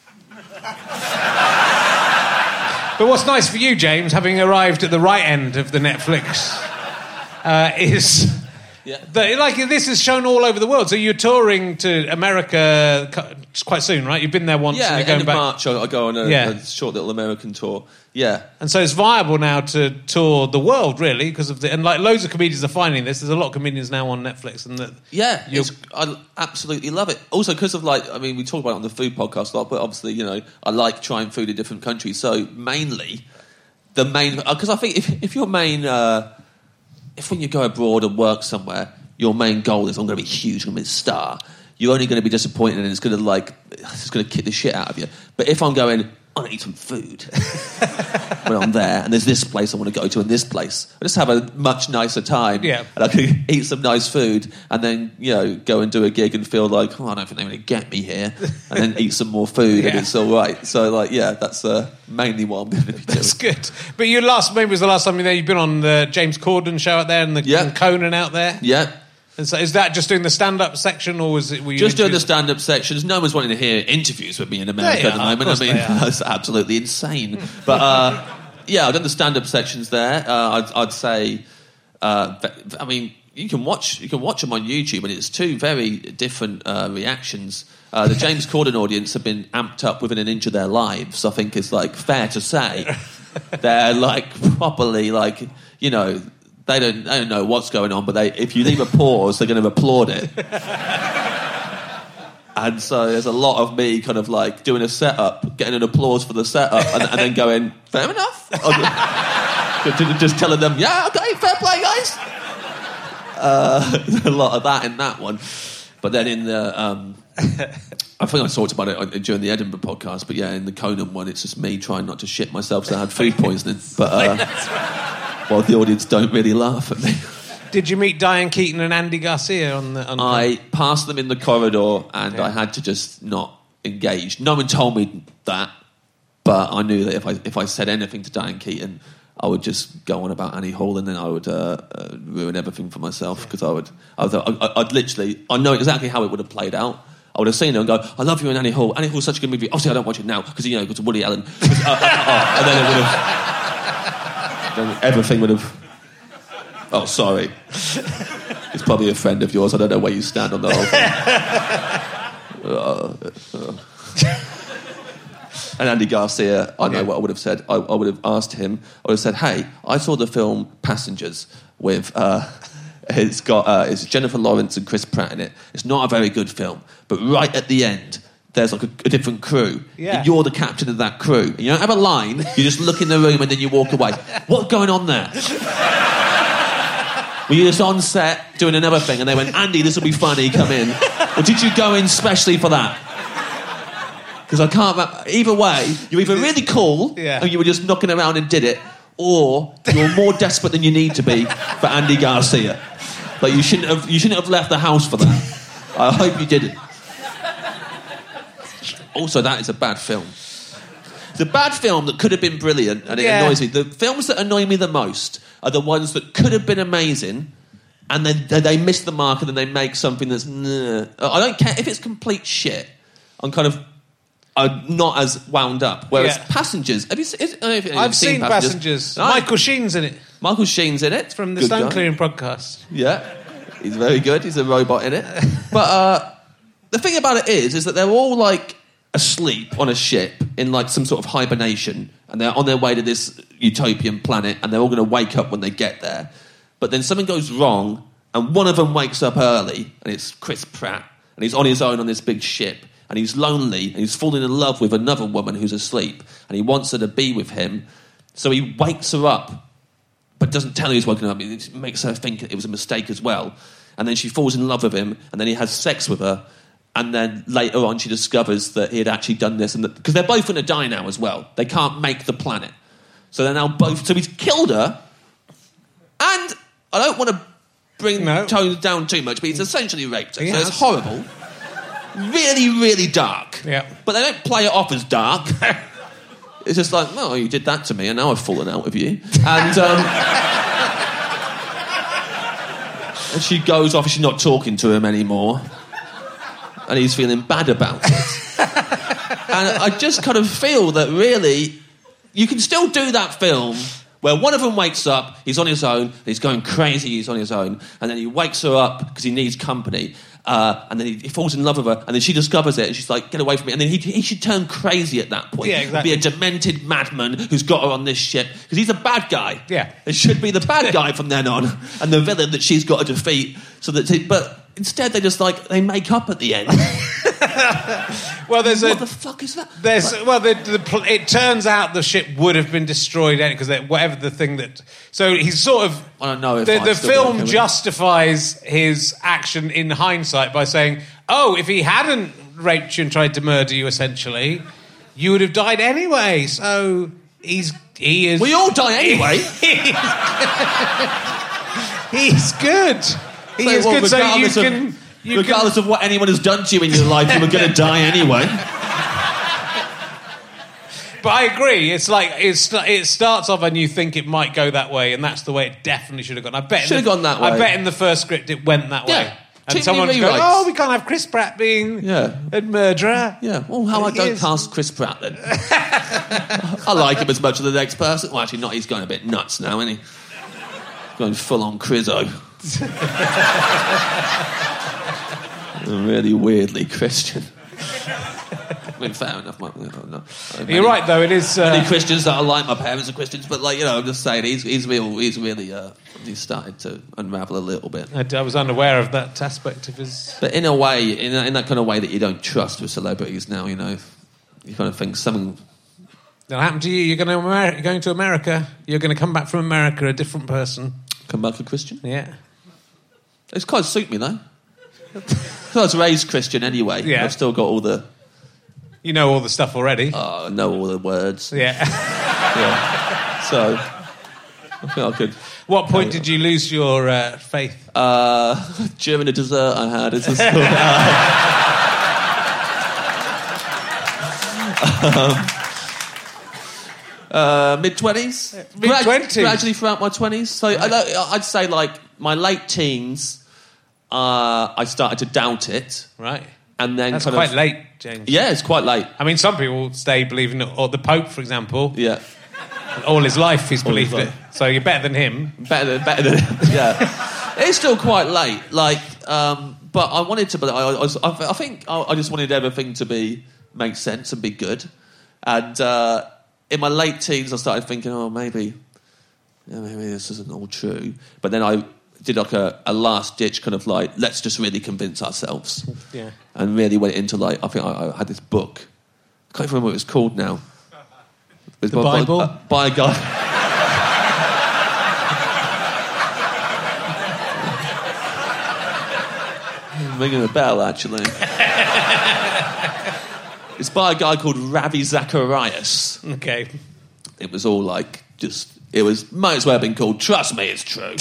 But what's nice for you, James, having arrived at the right end of the Netflix, is Yeah. Like, this is shown all over the world. So you're touring to America quite soon, right? You've been there once. Yeah, and you're going end of back. March I go on a short little American tour. Yeah. And so it's viable now to tour the world, really, because of and like loads of comedians are finding this. There's a lot of comedians now on Netflix, and I absolutely love it. Also, because of we talk about it on the food podcast a lot, but obviously, I like trying food in different countries. So mainly, because I think if your main, if when you go abroad and work somewhere, your main goal is I'm going to be huge, I'm going to be a star. You're only going to be disappointed, and it's going to kick the shit out of you. But if I'm going, I want to eat some food when I'm there, and there's this place I want to go to, and this place, I just have a much nicer time. Yeah. And I can eat some nice food, and then go and do a gig and feel like, I don't think they're going to get me here, and then eat some more food, and it's all right. So that's mainly what I'm going to be doing. That's good. But maybe was the last time you've been on the James Corden show out there and and Conan out there. Yeah. And so is that just doing the stand-up section, or were you just doing the stand-up sections? No one's wanting to hear interviews with me in America at the moment. That's absolutely insane. But I've done the stand-up sections there. I'd say, you can watch them on YouTube, and it's two very different reactions. The James Corden audience have been amped up within an inch of their lives. I think is fair to say. They're properly They don't know what's going on, but if you leave a pause, they're going to applaud it. And so there's a lot of me kind of doing a setup, getting an applause for the setup, and then going, fair enough. Just telling them, yeah, okay, fair play, guys. There's a lot of that in that one. But then in the... I think I talked about it during the Edinburgh podcast, but in the Conan one, it's just me trying not to shit myself, so I had food poisoning. But... well, the audience don't really laugh at me. Did you meet Diane Keaton and Andy Garcia on I passed them in the corridor, and I had to just not engage. No one told me that, but I knew that if I said anything to Diane Keaton, I would just go on about Annie Hall, and then I would ruin everything for myself, because I'd literally... I know exactly how it would have played out. I would have seen her and go, I love you in Annie Hall. Annie Hall's such a good movie. Obviously, I don't watch it now, because, it's Woody Allen. And then it would have... everything would have... Oh, sorry. It's probably a friend of yours. I don't know where you stand on the whole thing. And Andy Garcia, I know what I would have said. I would have asked him, I would have said, hey, I saw the film Passengers with... it's Jennifer Lawrence and Chris Pratt in it. It's not a very good film, but right at the end... there's a different crew. Yeah. And you're the captain of that crew. And you don't have a line, you just look in the room and then you walk away. What's going on there? Were you just on set doing another thing and they went, Andy, this will be funny, come in? Or did you go in specially for that? Because I can't... Either way, you're either really cool and you were just knocking around and did it, or you're more desperate than you need to be for Andy Garcia. You shouldn't have left the house for that. I hope you didn't. Also, that is a bad film. It's a bad film that could have been brilliant, and it annoys me. The films that annoy me the most are the ones that could have been amazing, and then they miss the mark, and then they make something that's... I don't care if it's complete shit. I'm not as wound up. Whereas Passengers... Have you seen... I've seen Passengers. Michael Sheen's in it. Michael Sheen's in it. From the Stone Clearing podcast. Yeah. He's very good. He's a robot in it. But the thing about it is that they're all asleep on a ship in some sort of hibernation, and they're on their way to this utopian planet, and they're all going to wake up when they get there. But then something goes wrong, and one of them wakes up early, and it's Chris Pratt, and he's on his own on this big ship, and he's lonely, and he's falling in love with another woman who's asleep, and he wants her to be with him, so he wakes her up, but doesn't tell her he's woken up. It makes her think it was a mistake as well, and then she falls in love with him, and then he has sex with her. And then later on, she discovers that he had actually done this, and because they're both going to die now as well. They can't make the planet, so they're now both. So he's killed her, and I don't want to bring tone down too much, but he's essentially raped her. So it's horrible, really, really dark. Yeah, but they don't play it off as dark. It's just like, oh, you did that to me, and now I've fallen out with you, and. And she goes off, and she's not talking to him anymore. And he's feeling bad about it. And I just kind of feel that really, you can still do that film where one of them wakes up, he's on his own, he's going crazy, he's on his own, and then he wakes her up because he needs company, and then he falls in love with her, and then she discovers it, and she's like, get away from me, and then he should turn crazy at that point. Yeah, exactly. Be a demented madman who's got her on this ship, because he's a bad guy. Yeah. It should be the bad guy from then on, and the villain that she's got to defeat, but instead they just, like, they make up at the end. Well, what the fuck is that? It turns out the ship would have been destroyed because whatever the thing that. So he's sort of. I don't know if the film justifies his action in hindsight by saying, "Oh, if he hadn't raped you and tried to murder you, essentially, you would have died anyway." So he is. We all die anyway. He's good. He is good. So you can. Regardless of what anyone has done to you in your life, you were going to die anyway. But I agree. It's like it starts off and you think it might go that way, and that's the way it definitely should have gone. I bet gone that way. I bet in the first script it went that way. And someone's going, "Oh, we can't have Chris Pratt being a murderer." Yeah. Well, how I don't cast Chris Pratt then? I like him as much as the next person. Well, actually, not. He's going a bit nuts now, isn't he? Going full on Crizzo. Really weirdly Christian. I mean, fair enough. You're right, though. It is many Christians that are like my parents are Christians, but I'm just saying he's really he's started to unravel a little bit. I was unaware of that aspect of his. But in a way, in that kind of way that you don't trust with celebrities now, you kind of think something. That'll happen to you. You're going to America. You're going to come back from America a different person. Come back a Christian? Yeah. It's quite suit me though. I was raised Christian anyway. Yeah. I've still got all the... You know all the stuff already. I know all the words. Yeah. Yeah. So, I think I could... What point did you lose your faith? During a dessert I had. It's mid-20s. Mid-20s? Gradually throughout my 20s. So, I'd say, like, my late teens... I started to doubt it. Right. And then that's quite late, James. Yeah, it's quite late. I mean, some people stay believing it, or the Pope, for example. Yeah. All his life he's believed it. So you're better than him. Better than him, yeah. It's still quite late. Like, but I wanted to... I think I just wanted everything to make sense and be good. And in my late teens, I started thinking, maybe this isn't all true. But then I... did like a last ditch kind of like, let's just really convince ourselves. Yeah. And really went into like, I think I had this book. I can't even remember what it was called now. The Bible? By a guy. I'm ringing a bell, actually. It's by a guy called Ravi Zacharias. Okay. It was all like, might as well have been called Trust Me, It's True.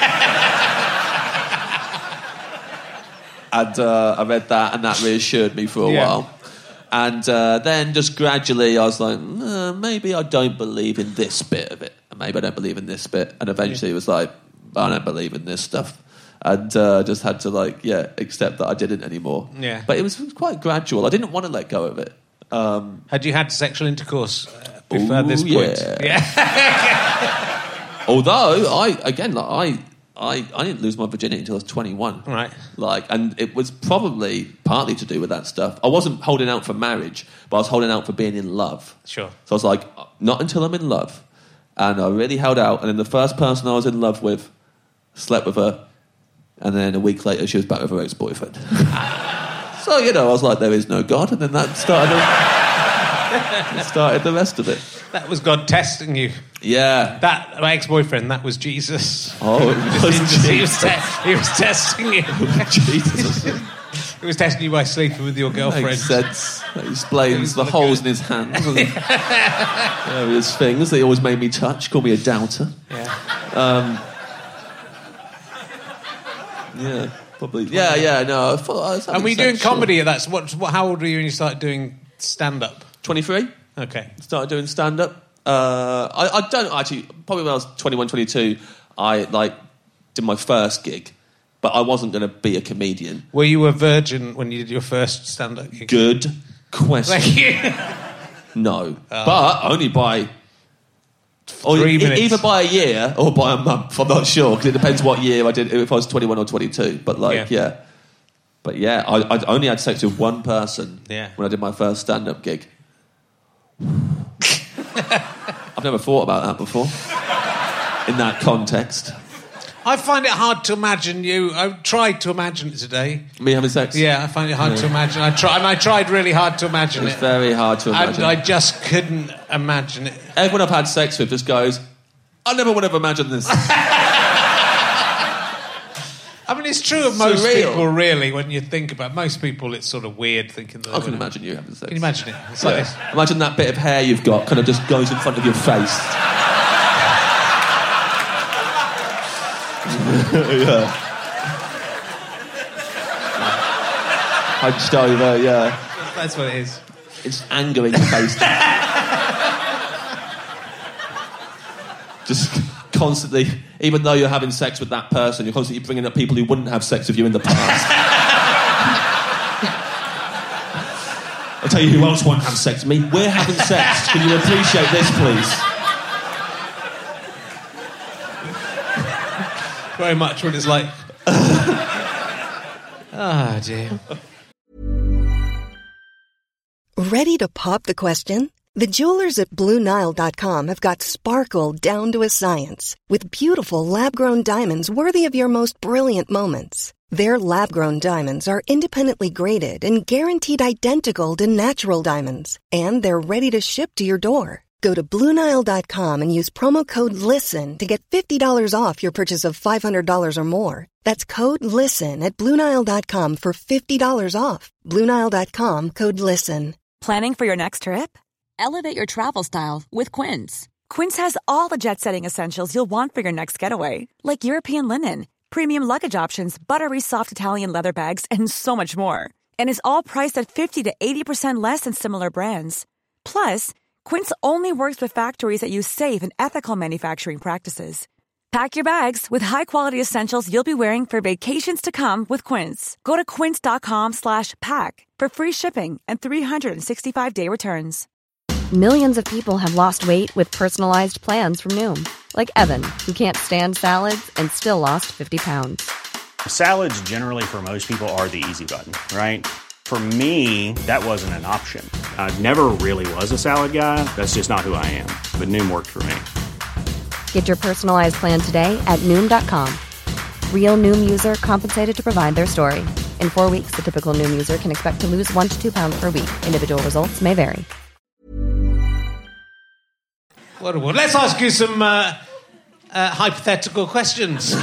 And I read that, and that reassured me for a while. And then just gradually I was like, maybe I don't believe in this bit of it. And maybe I don't believe in this bit. And eventually it was like, I don't believe in this stuff. And just had to accept that I didn't anymore. Yeah. But it was quite gradual. I didn't want to let go of it. Had you had sexual intercourse before this point? Yeah. Although, I didn't lose my virginity until I was 21. Right. And it was probably partly to do with that stuff. I wasn't holding out for marriage, but I was holding out for being in love. Sure. So I was like, not until I'm in love. And I really held out. And then the first person I was in love with, slept with her. And then a week later, she was back with her ex-boyfriend. So, I was like, there is no God. And then that started the rest of it. That was God testing you. Yeah. That my ex-boyfriend, that was Jesus. Oh, it was Jesus. He was testing you. Jesus. He was testing you by sleeping with your girlfriend. Makes sense. That explains the holes in his hands. Various things that he always made me touch. Called me a doubter. Yeah. Yeah, probably. Yeah, no. And were you doing comedy at that? How old were you when you started doing stand-up? 23. Okay. Started doing stand-up. I don't actually... Probably when I was 21, 22, I, did my first gig, but I wasn't going to be a comedian. Were you a virgin when you did your first stand-up gig? Good question. Thank you. No. But only by Or 3 minutes. either by a year or by a month. I'm not sure, because it depends what year I did, if I was 21 or 22. But yeah. But yeah, I only had sex with one person when I did my first stand-up gig. I've never thought about that before in that context. I find it hard to imagine you. I tried to imagine it today. Me having sex? Yeah, I find it hard to imagine. I tried really hard to imagine it. It's very hard to imagine. I just couldn't imagine it. Everyone I've had sex with just goes, I never would have imagined this. I mean, it's true of most people, really, when you think about it. Most people, it's sort of weird thinking that... I can imagine you having sex. Can you imagine it? It's like this. Imagine that bit of hair you've got kind of just goes in front of your face. Yeah. Hunched over, yeah. That's what it is. It's anger in your face. Just constantly, even though you're having sex with that person, you're constantly bringing up people who wouldn't have sex with you in the past. I'll tell you who else won't have sex with me. We're having sex. Can you appreciate this, please? Very much what it's like. Ah, dear. Ready to pop the question? The jewelers at BlueNile.com have got sparkle down to a science with beautiful lab-grown diamonds worthy of your most brilliant moments. Their lab-grown diamonds are independently graded and guaranteed identical to natural diamonds, and they're ready to ship to your door. Go to BlueNile.com and use promo code LISTEN to get $50 off your purchase of $500 or more. That's code LISTEN at BlueNile.com for $50 off. BlueNile.com, code LISTEN. Planning for your next trip? Elevate your travel style with Quince. Quince has all the jet-setting essentials you'll want for your next getaway, like European linen, premium luggage options, buttery soft Italian leather bags, and so much more. And is all priced at 50 to 80% less than similar brands. Plus, Quince only works with factories that use safe and ethical manufacturing practices. Pack your bags with high-quality essentials you'll be wearing for vacations to come with Quince. Go to quince.com/pack for free shipping and 365-day returns. Millions of people have lost weight with personalized plans from Noom. Like Evan, who can't stand salads and still lost 50 pounds. Salads generally for most people are the easy button, right? For me, that wasn't an option. I never really was a salad guy. That's just not who I am. But Noom worked for me. Get your personalized plan today at Noom.com. Real Noom user compensated to provide their story. In 4 weeks, the typical Noom user can expect to lose 1 to 2 pounds per week. Individual results may vary. Wonderful. Let's ask you some hypothetical questions.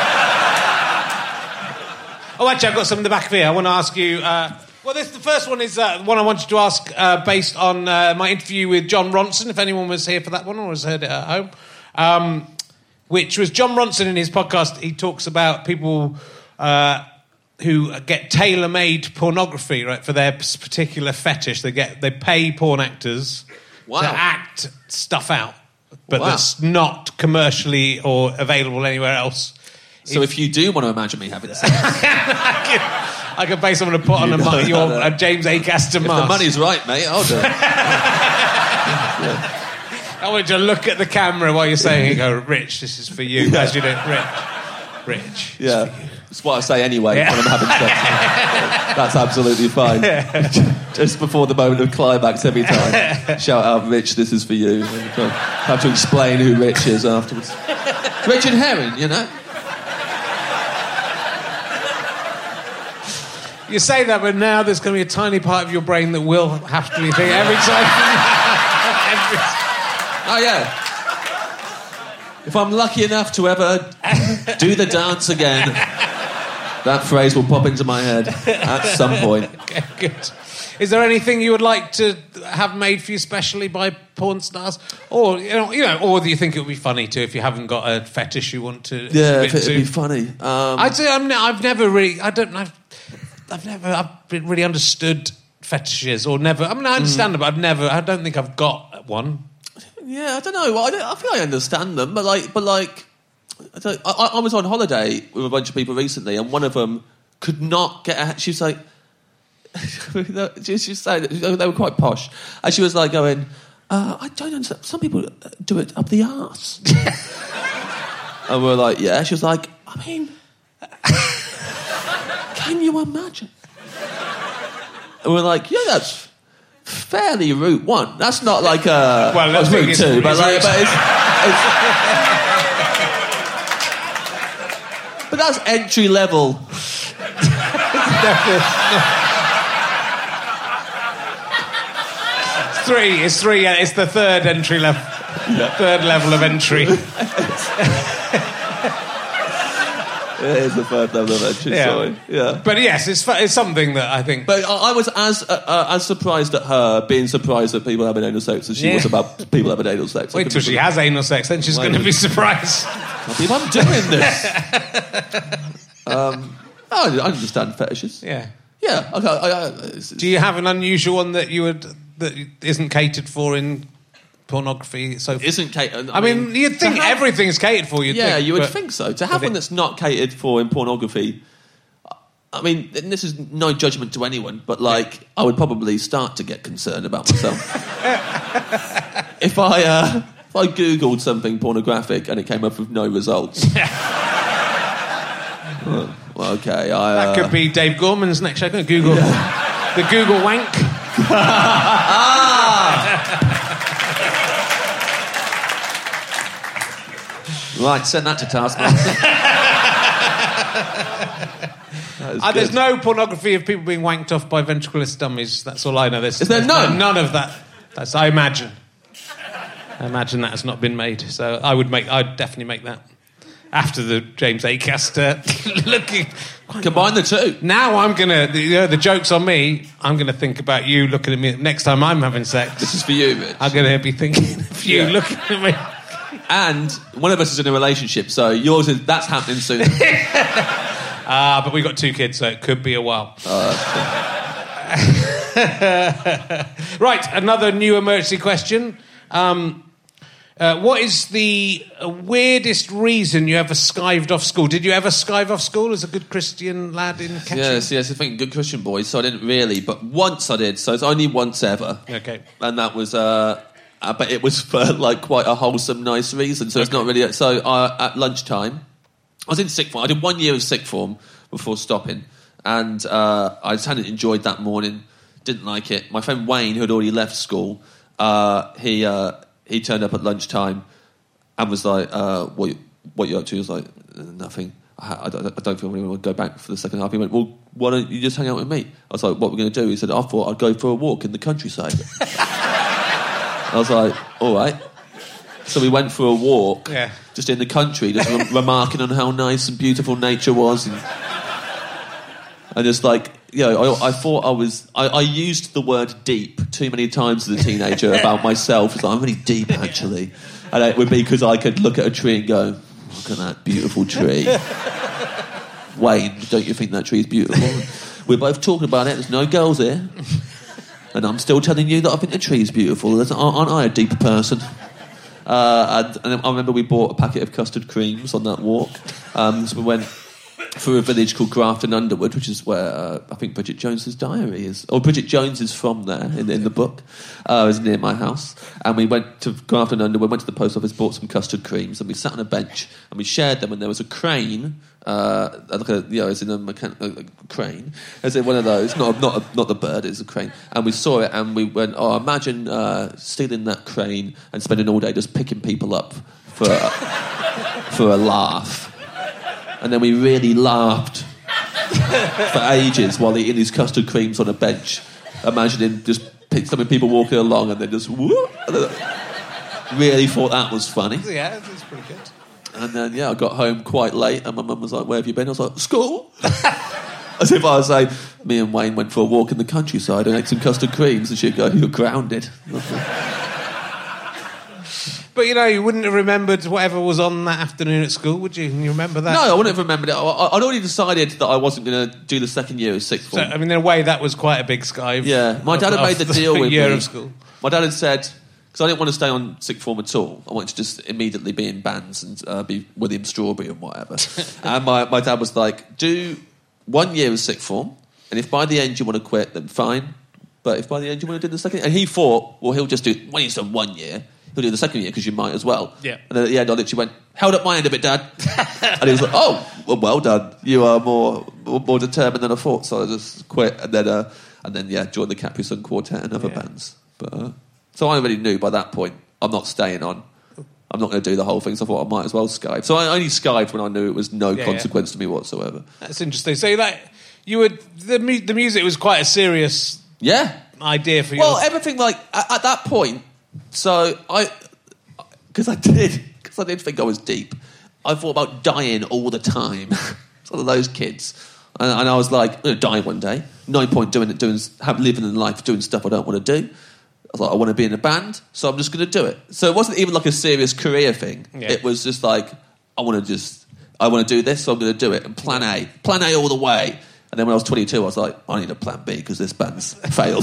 Oh, actually, I've got some in the back of here. I want to ask you... the first one is one I wanted to ask based on my interview with John Ronson, if anyone was here for that one or has heard it at home, which was John Ronson in his podcast. He talks about people who get tailor-made pornography, right, for their particular fetish. They pay porn actors to act stuff out, but that's not commercially or available anywhere else. So if you do want to imagine me having sex... I could pay someone to put on a James Acaster mask. If the money's right, mate, I'll do it. I want you to look at the camera while you're saying it, go, Rich, this is for you. As you do, Rich. Yeah. It's what I say anyway when I'm having sex. That's absolutely fine. Just before the moment of climax every time. Shout out, Rich, this is for you. I have to explain who Rich is afterwards. Richard Herring, you know? You say that, but now there's going to be a tiny part of your brain that will have to be thinking every time. Oh, yeah. If I'm lucky enough to ever do the dance again, that phrase will pop into my head at some point. Okay, good. Is there anything you would like to have made for you specially by porn stars? Or, or do you think it would be funny too if you haven't got a fetish you want to... Yeah, if it'd be funny. I'd say I've never really... I've been really understood fetishes or never... I mean, I understand them, but I don't think I've got one. Yeah, I don't know. I think I understand them, but I was on holiday with a bunch of people recently, and one of them could not get... She was like... she was saying that they were quite posh. And she was like going, I don't understand. Some people do it up the arse. And we're like, yeah. She was like, I mean, can you imagine? And we're like, yeah, that's fairly route 1. That's not like that's route 2, but that's entry level. It's 3. It's the third entry level. Yeah. Third level of entry. It is the third level of entry. Yeah. Sorry. Yeah. But yes, it's something that I think. But I was as surprised at her being surprised that people having anal sex as she was about people having anal sex. Wait till she has anal sex, then she's going to be surprised. I'm doing this. I understand fetishes. Yeah. Yeah. Okay. Do you have an unusual one that isn't catered for in pornography? So isn't catered. I mean, you'd think everything's catered for. You would think so. To have one that's not catered for in pornography. I mean, and this is no judgment to anyone, but I would probably start to get concerned about myself if I googled something pornographic and it came up with no results. Well, okay. That could be Dave Gorman's next show. Google the Google wank. Right, send that to Taskmaster. There's no pornography of people being wanked off by ventriloquist dummies. That's all I know. Is there none? None of that. I imagine that has not been made. So I'd definitely make that. After the James Acaster looking... Combine the two. Now I'm going to... the joke's on me. I'm going to think about you looking at me next time I'm having sex. This is for you, Rich. I'm going to be thinking of you looking at me. And one of us is in a relationship, so that's happening soon. But we've got 2 kids, so it could be a while. Right, another new emergency question. What is the weirdest reason you ever skived off school? Did you ever skive off school as a good Christian lad in Ketchum? Yes, I think good Christian boy, so I didn't really, but once I did, so it's only once ever. Okay. And that was, but it was for quite a wholesome, nice reason, so it's not really, so at lunchtime, I was in sixth form, I did 1 year of sixth form before stopping, and I just hadn't enjoyed that morning, didn't like it. My friend Wayne, who had already left school, he turned up at lunchtime and was like, what are you up to? He was like, nothing. I don't feel anyone would go back for the second half. He went, well, why don't you just hang out with me? I was like, what are we going to do? He said, I thought I'd go for a walk in the countryside. I was like, all right. So we went for a walk, just in the country, just remarking on how nice and beautiful nature was. And just I thought I used the word deep too many times as a teenager about myself. It's like, I'm really deep, actually. And it would be because I could look at a tree and go, look at that beautiful tree. Wayne, don't you think that tree is beautiful? We're both talking about it. There's no girls here. And I'm still telling you that I think the tree is beautiful. Aren't I a deep person? And I remember we bought a packet of custard creams on that walk. So we went through a village called Grafton Underwood, which is where I think Bridget Jones's diary is. Or Bridget Jones is from there in the book. It was near my house. And we went to Grafton Underwood, went to the post office, bought some custard creams, and we sat on a bench and we shared them. And there was a crane, as in a crane, as in one of those, not the bird, it's a crane. And we saw it and we went, imagine stealing that crane and spending all day just picking people up for a laugh. And then we really laughed for ages while eating these custard creams on a bench, imagining just some people walking along and then just whoop. Really thought that was funny. Yeah, it was pretty good. And then, I got home quite late and my mum was like, where have you been? I was like, school. As if I was saying, me and Wayne went for a walk in the countryside and ate some custard creams, and she'd go, you're grounded. But, you wouldn't have remembered whatever was on that afternoon at school, would you? Can you remember that? No, I wouldn't have remembered it. I'd already decided that I wasn't going to do the second year of sixth form. So, in a way, that was quite a big skive. Yeah. My dad had made the deal with year me. Of school. My dad had said, because I didn't want to stay on sixth form at all. I wanted to just immediately be in bands and be William Strawberry and whatever. And my dad was like, do 1 year of sixth form, and if by the end you want to quit, then fine. But if by the end you want to do the second, and he thought, well, he'll just do when he's done 1 year, he'll do the second year because you might as well. Yeah. And then at the end, I literally went, held up my end a bit, Dad, and he was like, oh, well done. You are more determined than I thought. So I just quit, and then joined the Capri Sun Quartet and other bands. But so I already knew by that point I'm not staying on. I'm not going to do the whole thing, so I thought I might as well Skype. So I only Skyped when I knew it was no consequence to me whatsoever. That's interesting. So the music was quite a serious idea for you. Well, everything at that point. So because I did think I was deep. I thought about dying all the time. It's one of those kids, and I was like, I'm going to die one day. No point living in life doing stuff I don't want to do. I was like, I want to be in a band, so I'm just going to do it. So it wasn't even like a serious career thing. Yeah. It was just like, I want to do this, so I'm going to do it. And plan A all the way. And then when I was 22, I was like, I need a plan B because this band's failed.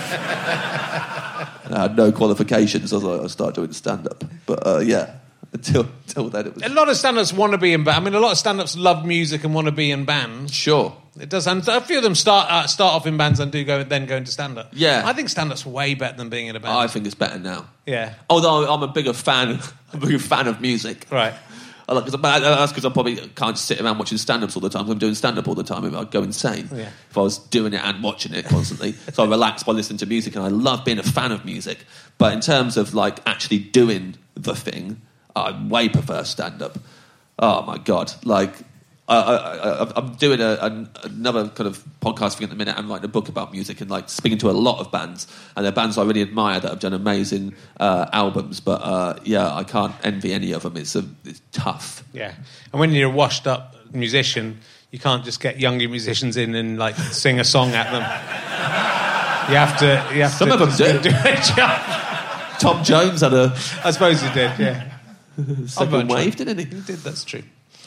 I had no qualifications. I was like, I'll start doing stand-up. But until then it was... A lot of stand-ups want to be in bands. I mean, a lot of stand-ups love music and want to be in bands. Sure. It does. And a few of them start off in bands and then go into stand-up. Yeah. I think stand-up's way better than being in a band. I think it's better now. Yeah. Although I'm a bigger fan of music. Right. That's because I probably can't sit around watching stand-ups all the time. I'm doing stand-up all the time. I'd go insane if I was doing it and watching it constantly. So I relax by listening to music, and I love being a fan of music. But in terms of actually doing the thing, I way prefer stand-up. Oh my God! I'm doing another kind of podcast thing at the minute. I'm writing a book about music and speaking to a lot of bands, and they're bands I really admire that have done amazing albums. But I can't envy any of them. It's tough. Yeah, and when you're a washed-up musician, you can't just get younger musicians in and sing a song at them. You have to. Some of them do a job. Tom Jones had a. I suppose he did. Yeah. Second wave, didn't he? He did. That's true.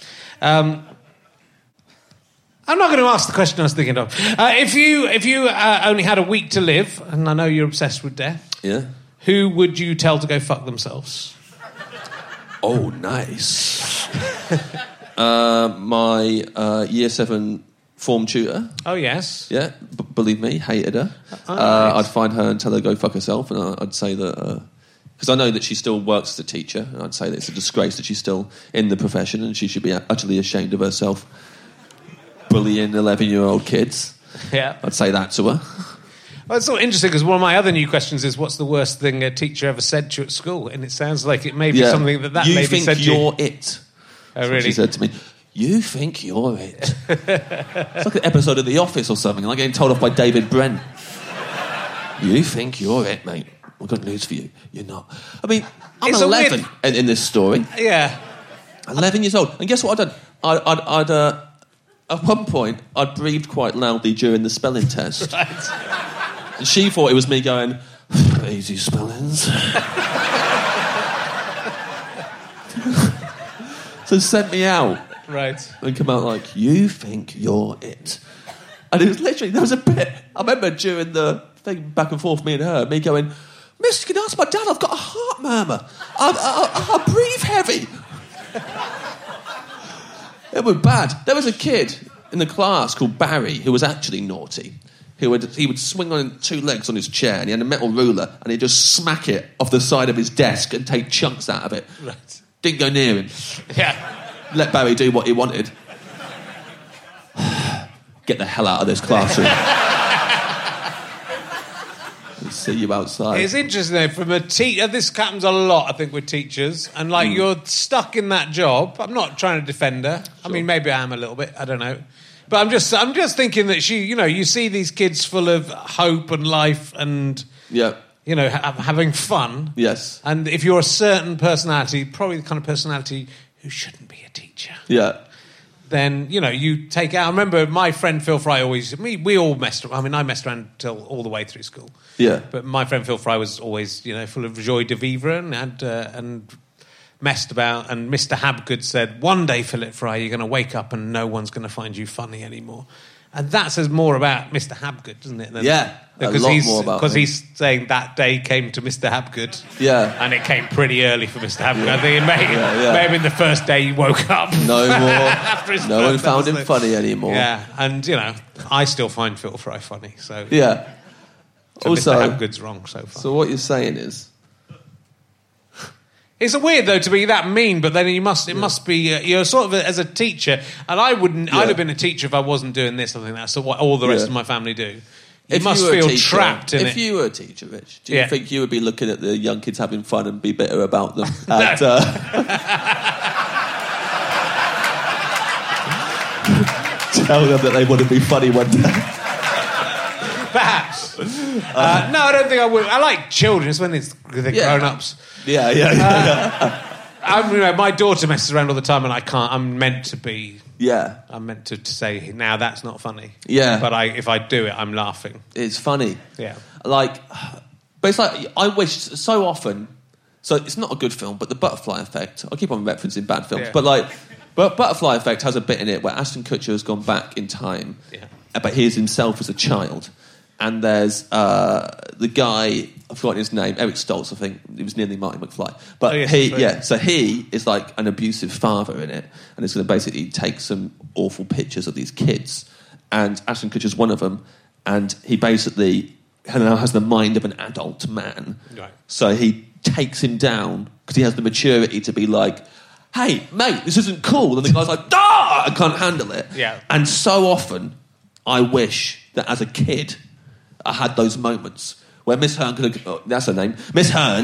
I'm not going to ask the question I was thinking of. If you only had a week to live, and I know you're obsessed with death, who would you tell to go fuck themselves? Oh, nice. My Year 7 form tutor. Oh, yes. Yeah, believe me, hated her. Oh, nice. I'd find her and tell her to go fuck herself, and I'd say that... Because I know that she still works as a teacher, and I'd say that it's a disgrace that she's still in the profession, and she should be utterly ashamed of herself bullying 11-year-old kids. Yeah. I'd say that to her. Well, it's sort of interesting because one of my other new questions is, what's the worst thing a teacher ever said to you at school? And it sounds like it may be something that you maybe said to you. You think you're it. Oh, really? She said to me, you think you're it. It's like an episode of The Office or something, like getting told off by David Brent. You think you're it, mate. I've got news for you. You're not. I mean, I'm 11 in this story. Yeah. 11 years old. And guess what I'd done? At one point, I'd breathed quite loudly during the spelling test. Right. And she thought it was me going, easy spellings. So sent me out. Right. And come out like, you think you're it. And it was literally, there was a bit, I remember during the thing back and forth, me and her, me going, Miss, can you ask my dad? I've got a heart murmur. I breathe heavy. It was bad. There was a kid in the class called Barry who was actually naughty. He would swing on 2 legs on his chair, and he had a metal ruler, and he'd just smack it off the side of his desk and take chunks out of it. Right. Didn't go near him. Yeah. Let Barry do what he wanted. Get the hell out of this classroom. See you outside. It's interesting though, from a teacher, this happens a lot, I think, with teachers, and you're stuck in that job. I'm not trying to defend her. Sure. I mean, maybe I am a little bit, I don't know. But I'm just thinking that you see these kids full of hope and life and, having fun. Yes. And if you're a certain personality, probably the kind of personality who shouldn't be a teacher. Yeah. Then, you take out... I remember my friend Phil Fry we all messed around. I mean, I messed around all the way through school. Yeah. But my friend Phil Fry was always, full of joie de vivre and messed about. And Mr. Habgood said, one day, Philip Fry, you're going to wake up and no one's going to find you funny anymore. And that says more about Mr. Habgood, doesn't it? Because he's saying that day came to Mr. Habgood. Yeah. And it came pretty early for Mr. Habgood. Yeah. I think it may have been the first day he woke up. No more. No one found him funny anymore. Yeah. And, I still find Phil Fry funny. So yeah. So Also- Mr. Hapgood's wrong so far. So what you're saying is... It's weird though to be that mean, but then it must be you're sort of as a teacher, and I'd have been a teacher if I wasn't doing this. I think that's what all the rest of my family do. You must you were a feel teacher- trapped in it. If you were a teacher, Rich, do you think you would be looking at the young kids having fun and be bitter about them? And, tell them that they wouldn't be funny one day. Perhaps. No, I don't think I would. I like children. It's when they're grown-ups. Yeah. My daughter messes around all the time, and I can't. I'm meant to be. Yeah. I'm meant to say, now that's not funny. Yeah. But if I do it, I'm laughing. It's funny. Yeah. But it's like, I wish so often, so it's not a good film, but The Butterfly Effect, I keep on referencing bad films, but Butterfly Effect has a bit in it where Ashton Kutcher has gone back in time, but he is himself as a child. And there's the guy, I've forgotten his name, Eric Stoltz, I think. He was nearly Marty McFly. But so he is like an abusive father in it, and it's going to basically take some awful pictures of these kids. And Ashton Kutcher's one of them, and he basically now has the mind of an adult man. Right. So he takes him down, because he has the maturity to be like, hey, mate, this isn't cool. And the guy's like, I can't handle it. Yeah. And so often, I wish that as a kid, I had those moments where Miss Hearn could have... that's her name. Miss Hearn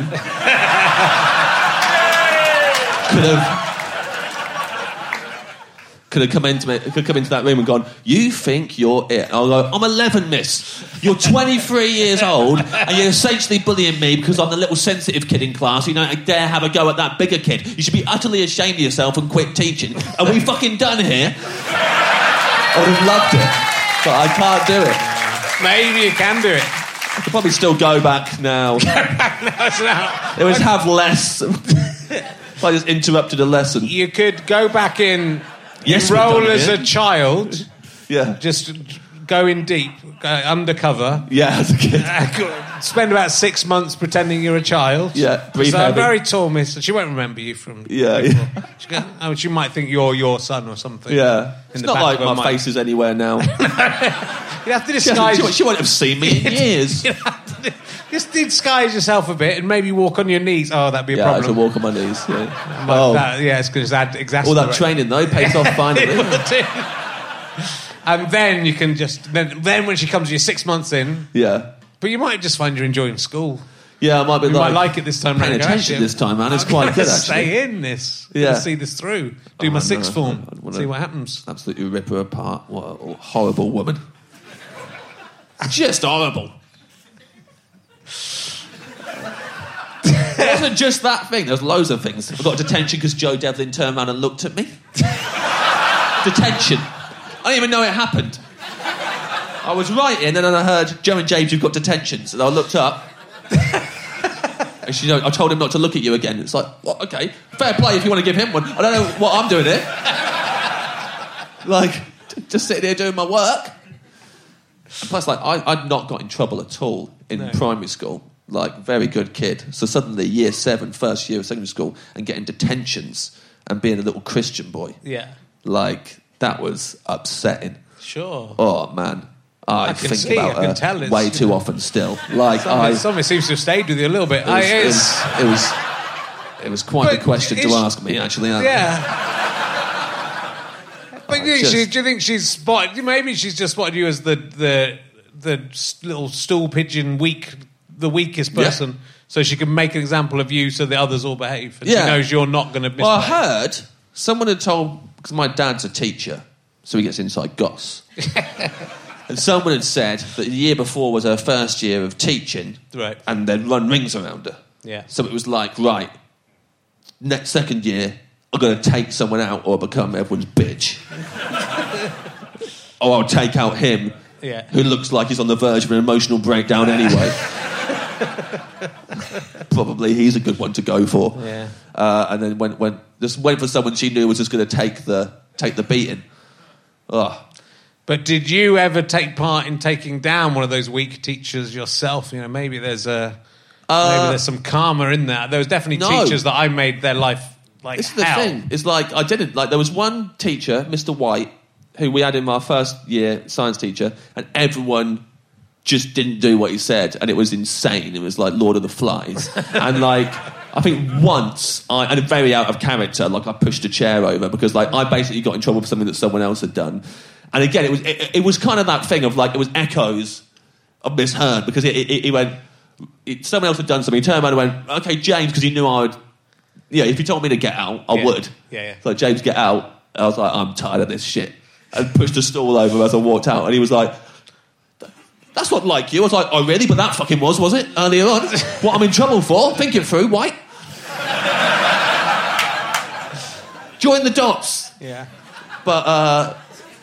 could have come into that room and gone, you think you're it. And I'll go, I'm 11, miss. You're 23 years old and you're essentially bullying me because I'm the little sensitive kid in class. You don't dare have a go at that bigger kid. You should be utterly ashamed of yourself and quit teaching. Are we fucking done here? I would have loved it, but I can't do it. Maybe you can do it. I could probably still go back now. It would have less. If I just interrupted a lesson. You could go back in, Yes, enroll we've done it, as yeah. a child. Yeah. Just go in deep, go undercover. Yeah, as a kid. Spend about 6 months pretending you're a child. Yeah, breathe So I'm heavy. very tall, miss. She won't remember you from... Yeah. She might think you're your son or something. Yeah. It's the not back like of her my mind. face is anywhere now. You have to disguise... She won't have seen me in years. Just disguise yourself a bit and maybe walk on your knees. Oh, that'd be a I problem. should walk on my knees. Yeah. It's going to add exacerbate. All that training, though, pays off finally. And then you can just... Then when she comes, you're 6 months in. Yeah. But you might just find you're enjoying school. Yeah, I might be You might like it this time paying round. attention this time, man. It's quite good, actually. Stay in this. Yeah. See this through. Do my sixth form. See what happens. Absolutely rip her apart. What a horrible woman. Just horrible. It wasn't just that thing. There's loads of things. I got detention because Joe Devlin turned around and looked at me. Detention. I didn't even know it happened. I was writing and then I heard, Joe and James, you've got detention. So I looked up. And I told him not to look at you again. It's like, what? Okay, fair play if you want to give him one. I don't know what I'm doing here. Like, just sitting here doing my work. Plus, like, I'd not got in trouble at all in primary school. Like, very good kid. So suddenly, year 7, first year of secondary school, and getting detentions and being a little Christian boy. Yeah. Like, that was upsetting. Sure. Oh, man. I can think see, about I can tell her it's, way too often still. Like, something seems to have stayed with you a little bit. It was quite the question to ask me, actually. Yeah. But do you think she's spotted? Maybe she's just spotted you as the little stool pigeon, the weakest person, so she can make an example of you, so the others all behave. And she knows you're not going to. Well, I heard someone had told, because my dad's a teacher, so he gets inside goss. And someone had said that the year before was her first year of teaching, right, and they'd run rings around her. Yeah. So it was like, right, next second year, I'm going to take someone out or become everyone's bitch. Or I'll take out him, who looks like he's on the verge of an emotional breakdown anyway. Probably he's a good one to go for. Yeah. And then went for someone she knew was just going to take the beating. Ugh. But did you ever take part in taking down one of those weak teachers yourself? You know, maybe there's some karma in that. There was definitely teachers that I made their life like It's hell. the thing. It's like I didn't like. There was one teacher, Mr. White, who we had in our first year science teacher, and everyone just didn't do what he said, and it was insane. It was like Lord of the Flies. And like, I think once, and very out of character, like I pushed a chair over because like I basically got in trouble for something that someone else had done. And again, it was kind of that thing of like, it was echoes of Miss Hearn, because he went, someone else had done something, he turned around and went, okay, James, because he knew I would, if he told me to get out, I would. Yeah. So like, James, get out. I was like, I'm tired of this shit. And pushed a stool over as I walked out, and he was like, that's not like you. I was like, oh really? But that fucking was it? Earlier on. What I'm in trouble for? Think it through, White. Join the dots. Yeah. But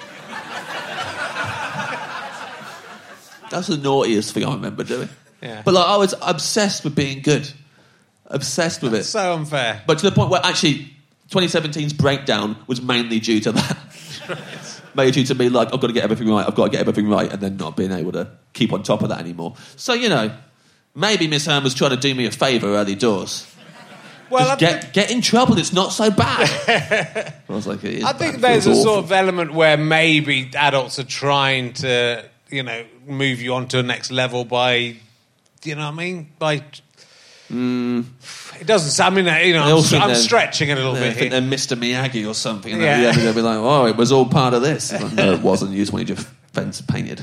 that's the naughtiest thing I remember doing. Yeah. But like, I was obsessed with being good. Obsessed with it. So unfair. But to the point where actually 2017's breakdown was mainly due to that. Mainly due to me, like, I've got to get everything right, and then not being able to keep on top of that anymore. So, maybe Miss Hearn was trying to do me a favour early doors. Well, just get in trouble, it's not so bad. I was like, it is I think bad. there's a awful. sort of element where maybe adults are trying to, move you on to a next level by, you know what I mean? By... It doesn't... I mean, I'm stretching a little bit I think here. they're Mr. Miyagi or something. And at the end they'll be like, oh, it was all part of this. Like, no, it wasn't. You just wanted your fence painted.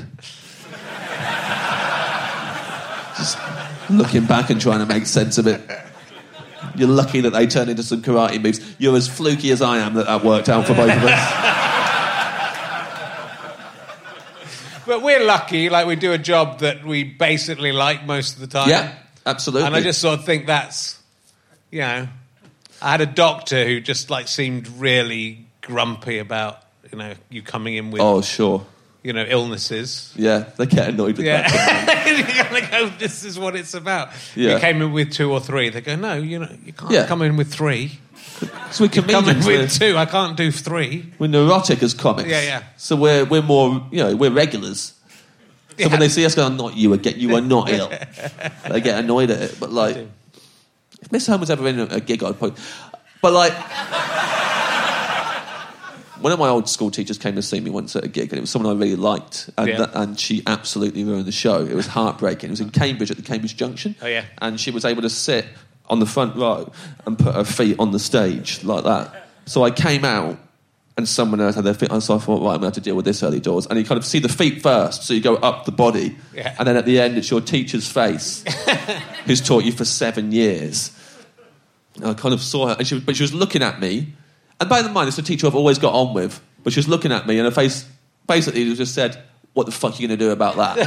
Just looking back and trying to make sense of it. You're lucky that they turned into some karate moves. You're as fluky as I am that worked out for both of us. But we're lucky, like we do a job that we basically like most of the time. Yeah, absolutely. And I just sort of think that's, I had a doctor who just like seemed really grumpy about, you coming in with... Oh, sure. Illnesses. Yeah, they get annoyed with that. You kind of go, this is what it's about. Yeah. You came in with 2 or 3. They go, no, you can't come in with 3. So we're comedians. Come in with 2. I can't do 3. We're neurotic as comics. Yeah. So we're more, we're regulars. So when they see us going, not you again, you are not ill. They get annoyed at it. But like, if Miss Hearn was ever in a gig, I'd probably... But like... One of my old school teachers came to see me once at a gig, and it was someone I really liked, and she absolutely ruined the show. It was heartbreaking. It was in Cambridge, at the Cambridge Junction. Oh, yeah. And she was able to sit on the front row and put her feet on the stage like that. So I came out, and someone else had their feet on, so I thought, right, I'm going to have to deal with this early doors. And you kind of see the feet first, so you go up the body, and then at the end, it's your teacher's face, who's taught you for 7 years. And I kind of saw her, but she was looking at me. And bear in mind, it's a teacher I've always got on with, but she was looking at me and her face basically just said, what the fuck are you going to do about that?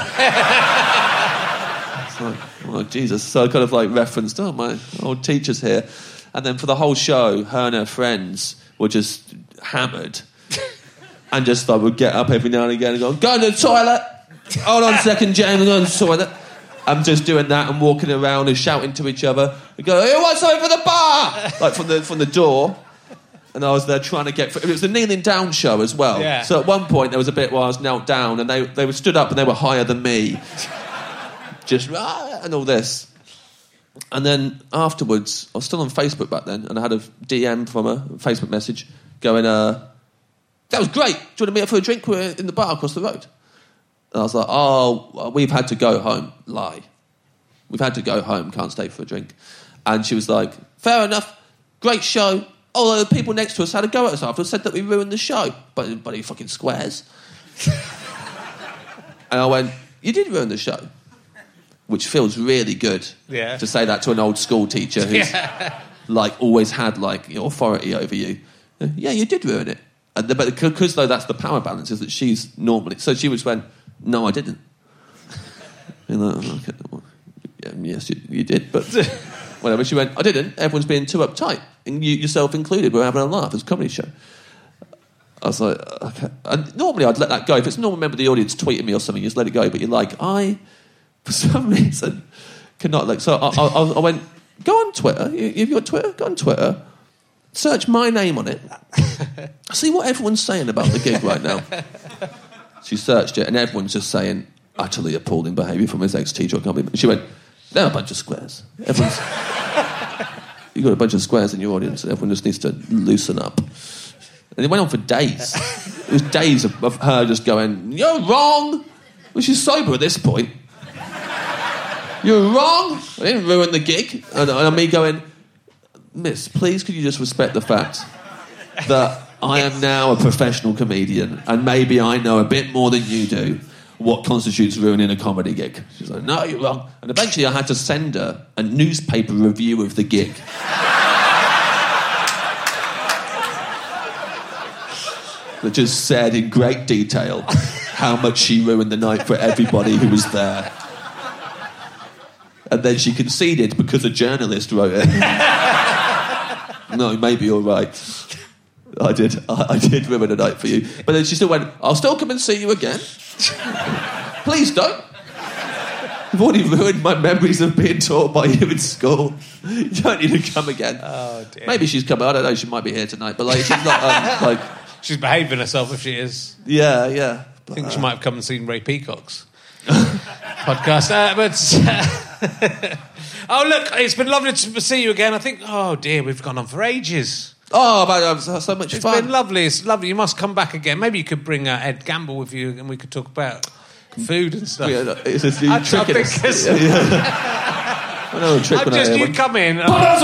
It's like, oh, Jesus. So I kind of like referenced, oh, my old teacher's here. And then for the whole show, her and her friends were just hammered and just like would get up every now and again and go to the toilet. Hold on a second, James, I'm going to the toilet. I'm just doing that and walking around and shouting to each other and go, who wants something for the bar? Like from the door. And I was there trying to get... It was the kneeling down show as well. Yeah. So at one point, there was a bit where I was knelt down and they were stood up and they were higher than me. Just... and all this. And then afterwards, I was still on Facebook back then, and I had a DM from her, a Facebook message, going, that was great. Do you want to meet up for a drink? We're in the bar across the road. And I was like, oh, we've had to go home. Lie. We've had to go home, can't stay for a drink. And she was like, fair enough, great show. Oh, the people next to us had a go at us after, said that we ruined the show. Bloody fucking squares. And I went, you did ruin the show. Which feels really good to say that to an old school teacher who's like always had like authority over you. Yeah, you did ruin it. But because though that's the power balance is that she's normally... So she was went, no, I didn't. And like, okay, well, yes, you did, but... Whatever, she went, I didn't. Everyone's being too uptight. And you yourself included. We're having a laugh. It's a comedy show. I was like, okay. And normally I'd let that go. If it's a normal member of the audience tweeting me or something, you just let it go. But you're like, for some reason, cannot... Like, so I went, go on Twitter. You've got Twitter? Go on Twitter. Search my name on it. See what everyone's saying about the gig right now. She searched it, and everyone's just saying, utterly appalling behaviour from his ex-teacher or company. She went, they're a bunch of squares. Everyone's... You've got a bunch of squares in your audience, and everyone just needs to loosen up. And it went on for days. It was days of her just going, you're wrong! Well, she's sober at this point. You're wrong. I didn't ruin the gig. And me going, Miss, please could you just respect the fact that I am now a professional comedian and maybe I know a bit more than you do what constitutes ruining a comedy gig. She's like, no, you're wrong. And eventually I had to send her a newspaper review of the gig. That just said in great detail how much she ruined the night for everybody who was there. And then she conceded because a journalist wrote it. No, maybe you're right. I did ruin the night for you. But then she still went, I'll still come and see you again. Please don't. You've already ruined my memories of being taught by you in school. You don't need to come again. Oh, dear. Maybe she's coming. I don't know. She might be here tonight. But she's not she's behaving herself if she is. Yeah. I think she might have come and seen Ray Peacock's podcast. Oh, look, it's been lovely to see you again. I think, oh dear, we've gone on for ages. Oh, but so much fun. It's been lovely. It's lovely. You must come back again. Maybe you could bring Ed Gamble with you and we could talk about food and stuff. Yeah, it's a new trick. I know a trick when I hear you one. come in.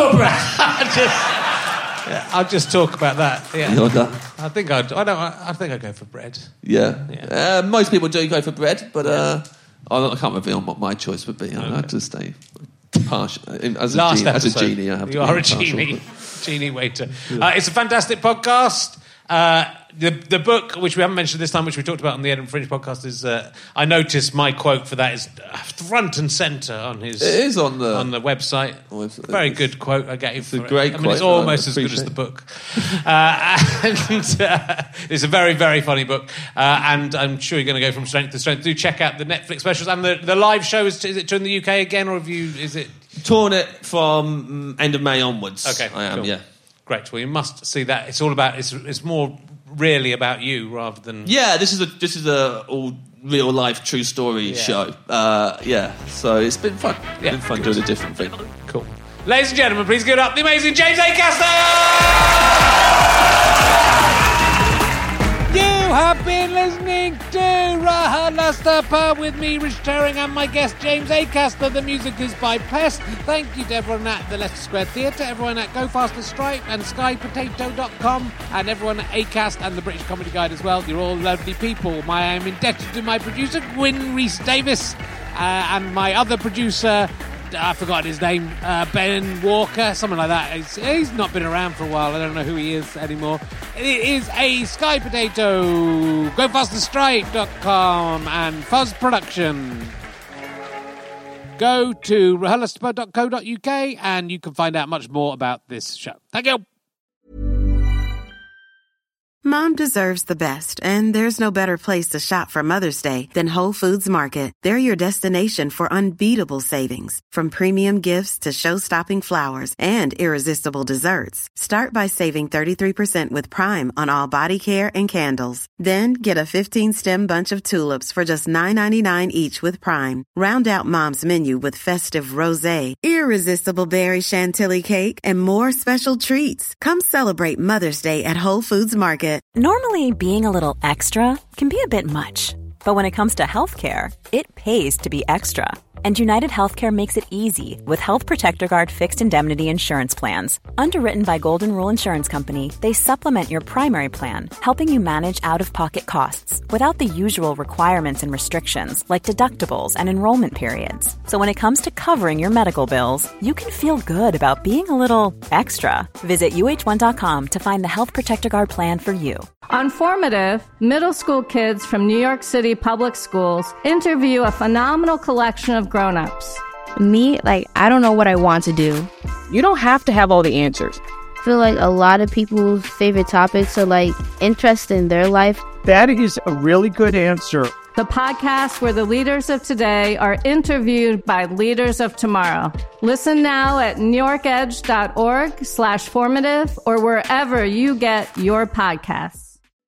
I'll just talk about that. Yeah. You're done. I think I'd go for bread. Yeah. Most people do go for bread, but I can't reveal what my choice would be. I have to stay partial. As a genie, I have to be impartial. Genie waiter. It's a fantastic podcast. The book, which we haven't mentioned this time, which we talked about on the Edinburgh Fringe podcast, is I noticed my quote for that is front and centre on his. It is on the website. Very good quote I gave. It's a great quote. It's almost as good as the book. It's a very, very funny book, and I'm sure you're going to go from strength to strength. Do check out the Netflix specials and the live show. Is it touring the UK again, or is it torn it from end of May onwards? Okay, I am. Cool. Yeah. Great. Well, you must see that. It's all about. It's more really about you rather than. Yeah, this is a all real life true story show. So it's been fun. It's been fun doing a different thing. Cool. Ladies and gentlemen, please give it up the amazing James Acaster. You have been listening to RHLSTP with me, Rich Turing, and my guest James Acaster. The music is by Pest. Thank you to everyone at the Leicester Square Theatre, everyone at Go Faster Stripe and SkyPotato.com, and everyone at Acast and the British Comedy Guide as well. You're all lovely people. I am indebted to my producer, Gwyn Rhys-Davis, and my other producer, I forgot his name, Ben Walker, something like that. He's not been around for a while. I don't know who he is anymore. It is a Sky Potato, GoFasterStripe.com and Fuzz Production. Go to RHLSTP.co.uk and you can find out much more about this show. Thank you. Mom deserves the best, and there's no better place to shop for Mother's Day than Whole Foods Market. They're your destination for unbeatable savings, from premium gifts to show-stopping flowers and irresistible desserts. Start by saving 33% with Prime on all body care and candles. Then get a 15-stem bunch of tulips for just $9.99 each with Prime. Round out Mom's menu with festive rosé, irresistible berry chantilly cake, and more special treats. Come celebrate Mother's Day at Whole Foods Market. Normally, being a little extra can be a bit much. But when it comes to healthcare, it pays to be extra. And United Healthcare makes it easy with Health Protector Guard fixed indemnity insurance plans. Underwritten by Golden Rule Insurance Company, they supplement your primary plan, helping you manage out-of-pocket costs without the usual requirements and restrictions like deductibles and enrollment periods. So when it comes to covering your medical bills, you can feel good about being a little extra. Visit uh1.com to find the Health Protector Guard plan for you. On Formative, middle school kids from New York City public schools interview a phenomenal collection of grown-ups. Me, I don't know what I want to do. You don't have to have all the answers. I feel like a lot of people's favorite topics are interest in their life. That is a really good answer. The podcast where the leaders of today are interviewed by leaders of tomorrow. Listen now at newyorkedge.org/formative or wherever you get your podcasts.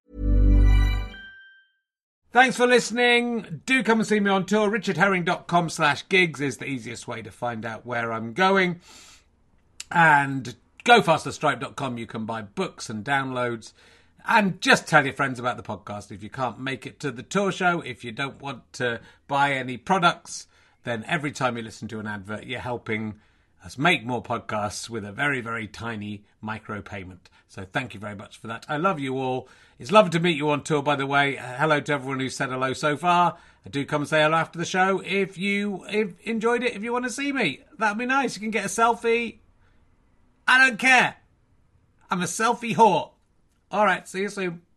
Thanks for listening. Do come and see me on tour. richardherring.com/gigs is the easiest way to find out where I'm going. And gofasterstripe.com, you can buy books and downloads. And just tell your friends about the podcast if you can't make it to the tour show. If you don't want to buy any products, then every time you listen to an advert, you're helping us make more podcasts with a very, very tiny micro payment. So thank you very much for that. I love you all. It's lovely to meet you on tour, by the way. Hello to everyone who's said hello so far. Do come and say hello after the show if you enjoyed it, if you want to see me. That'd be nice. You can get a selfie. I don't care. I'm a selfie whore. All right, see you soon.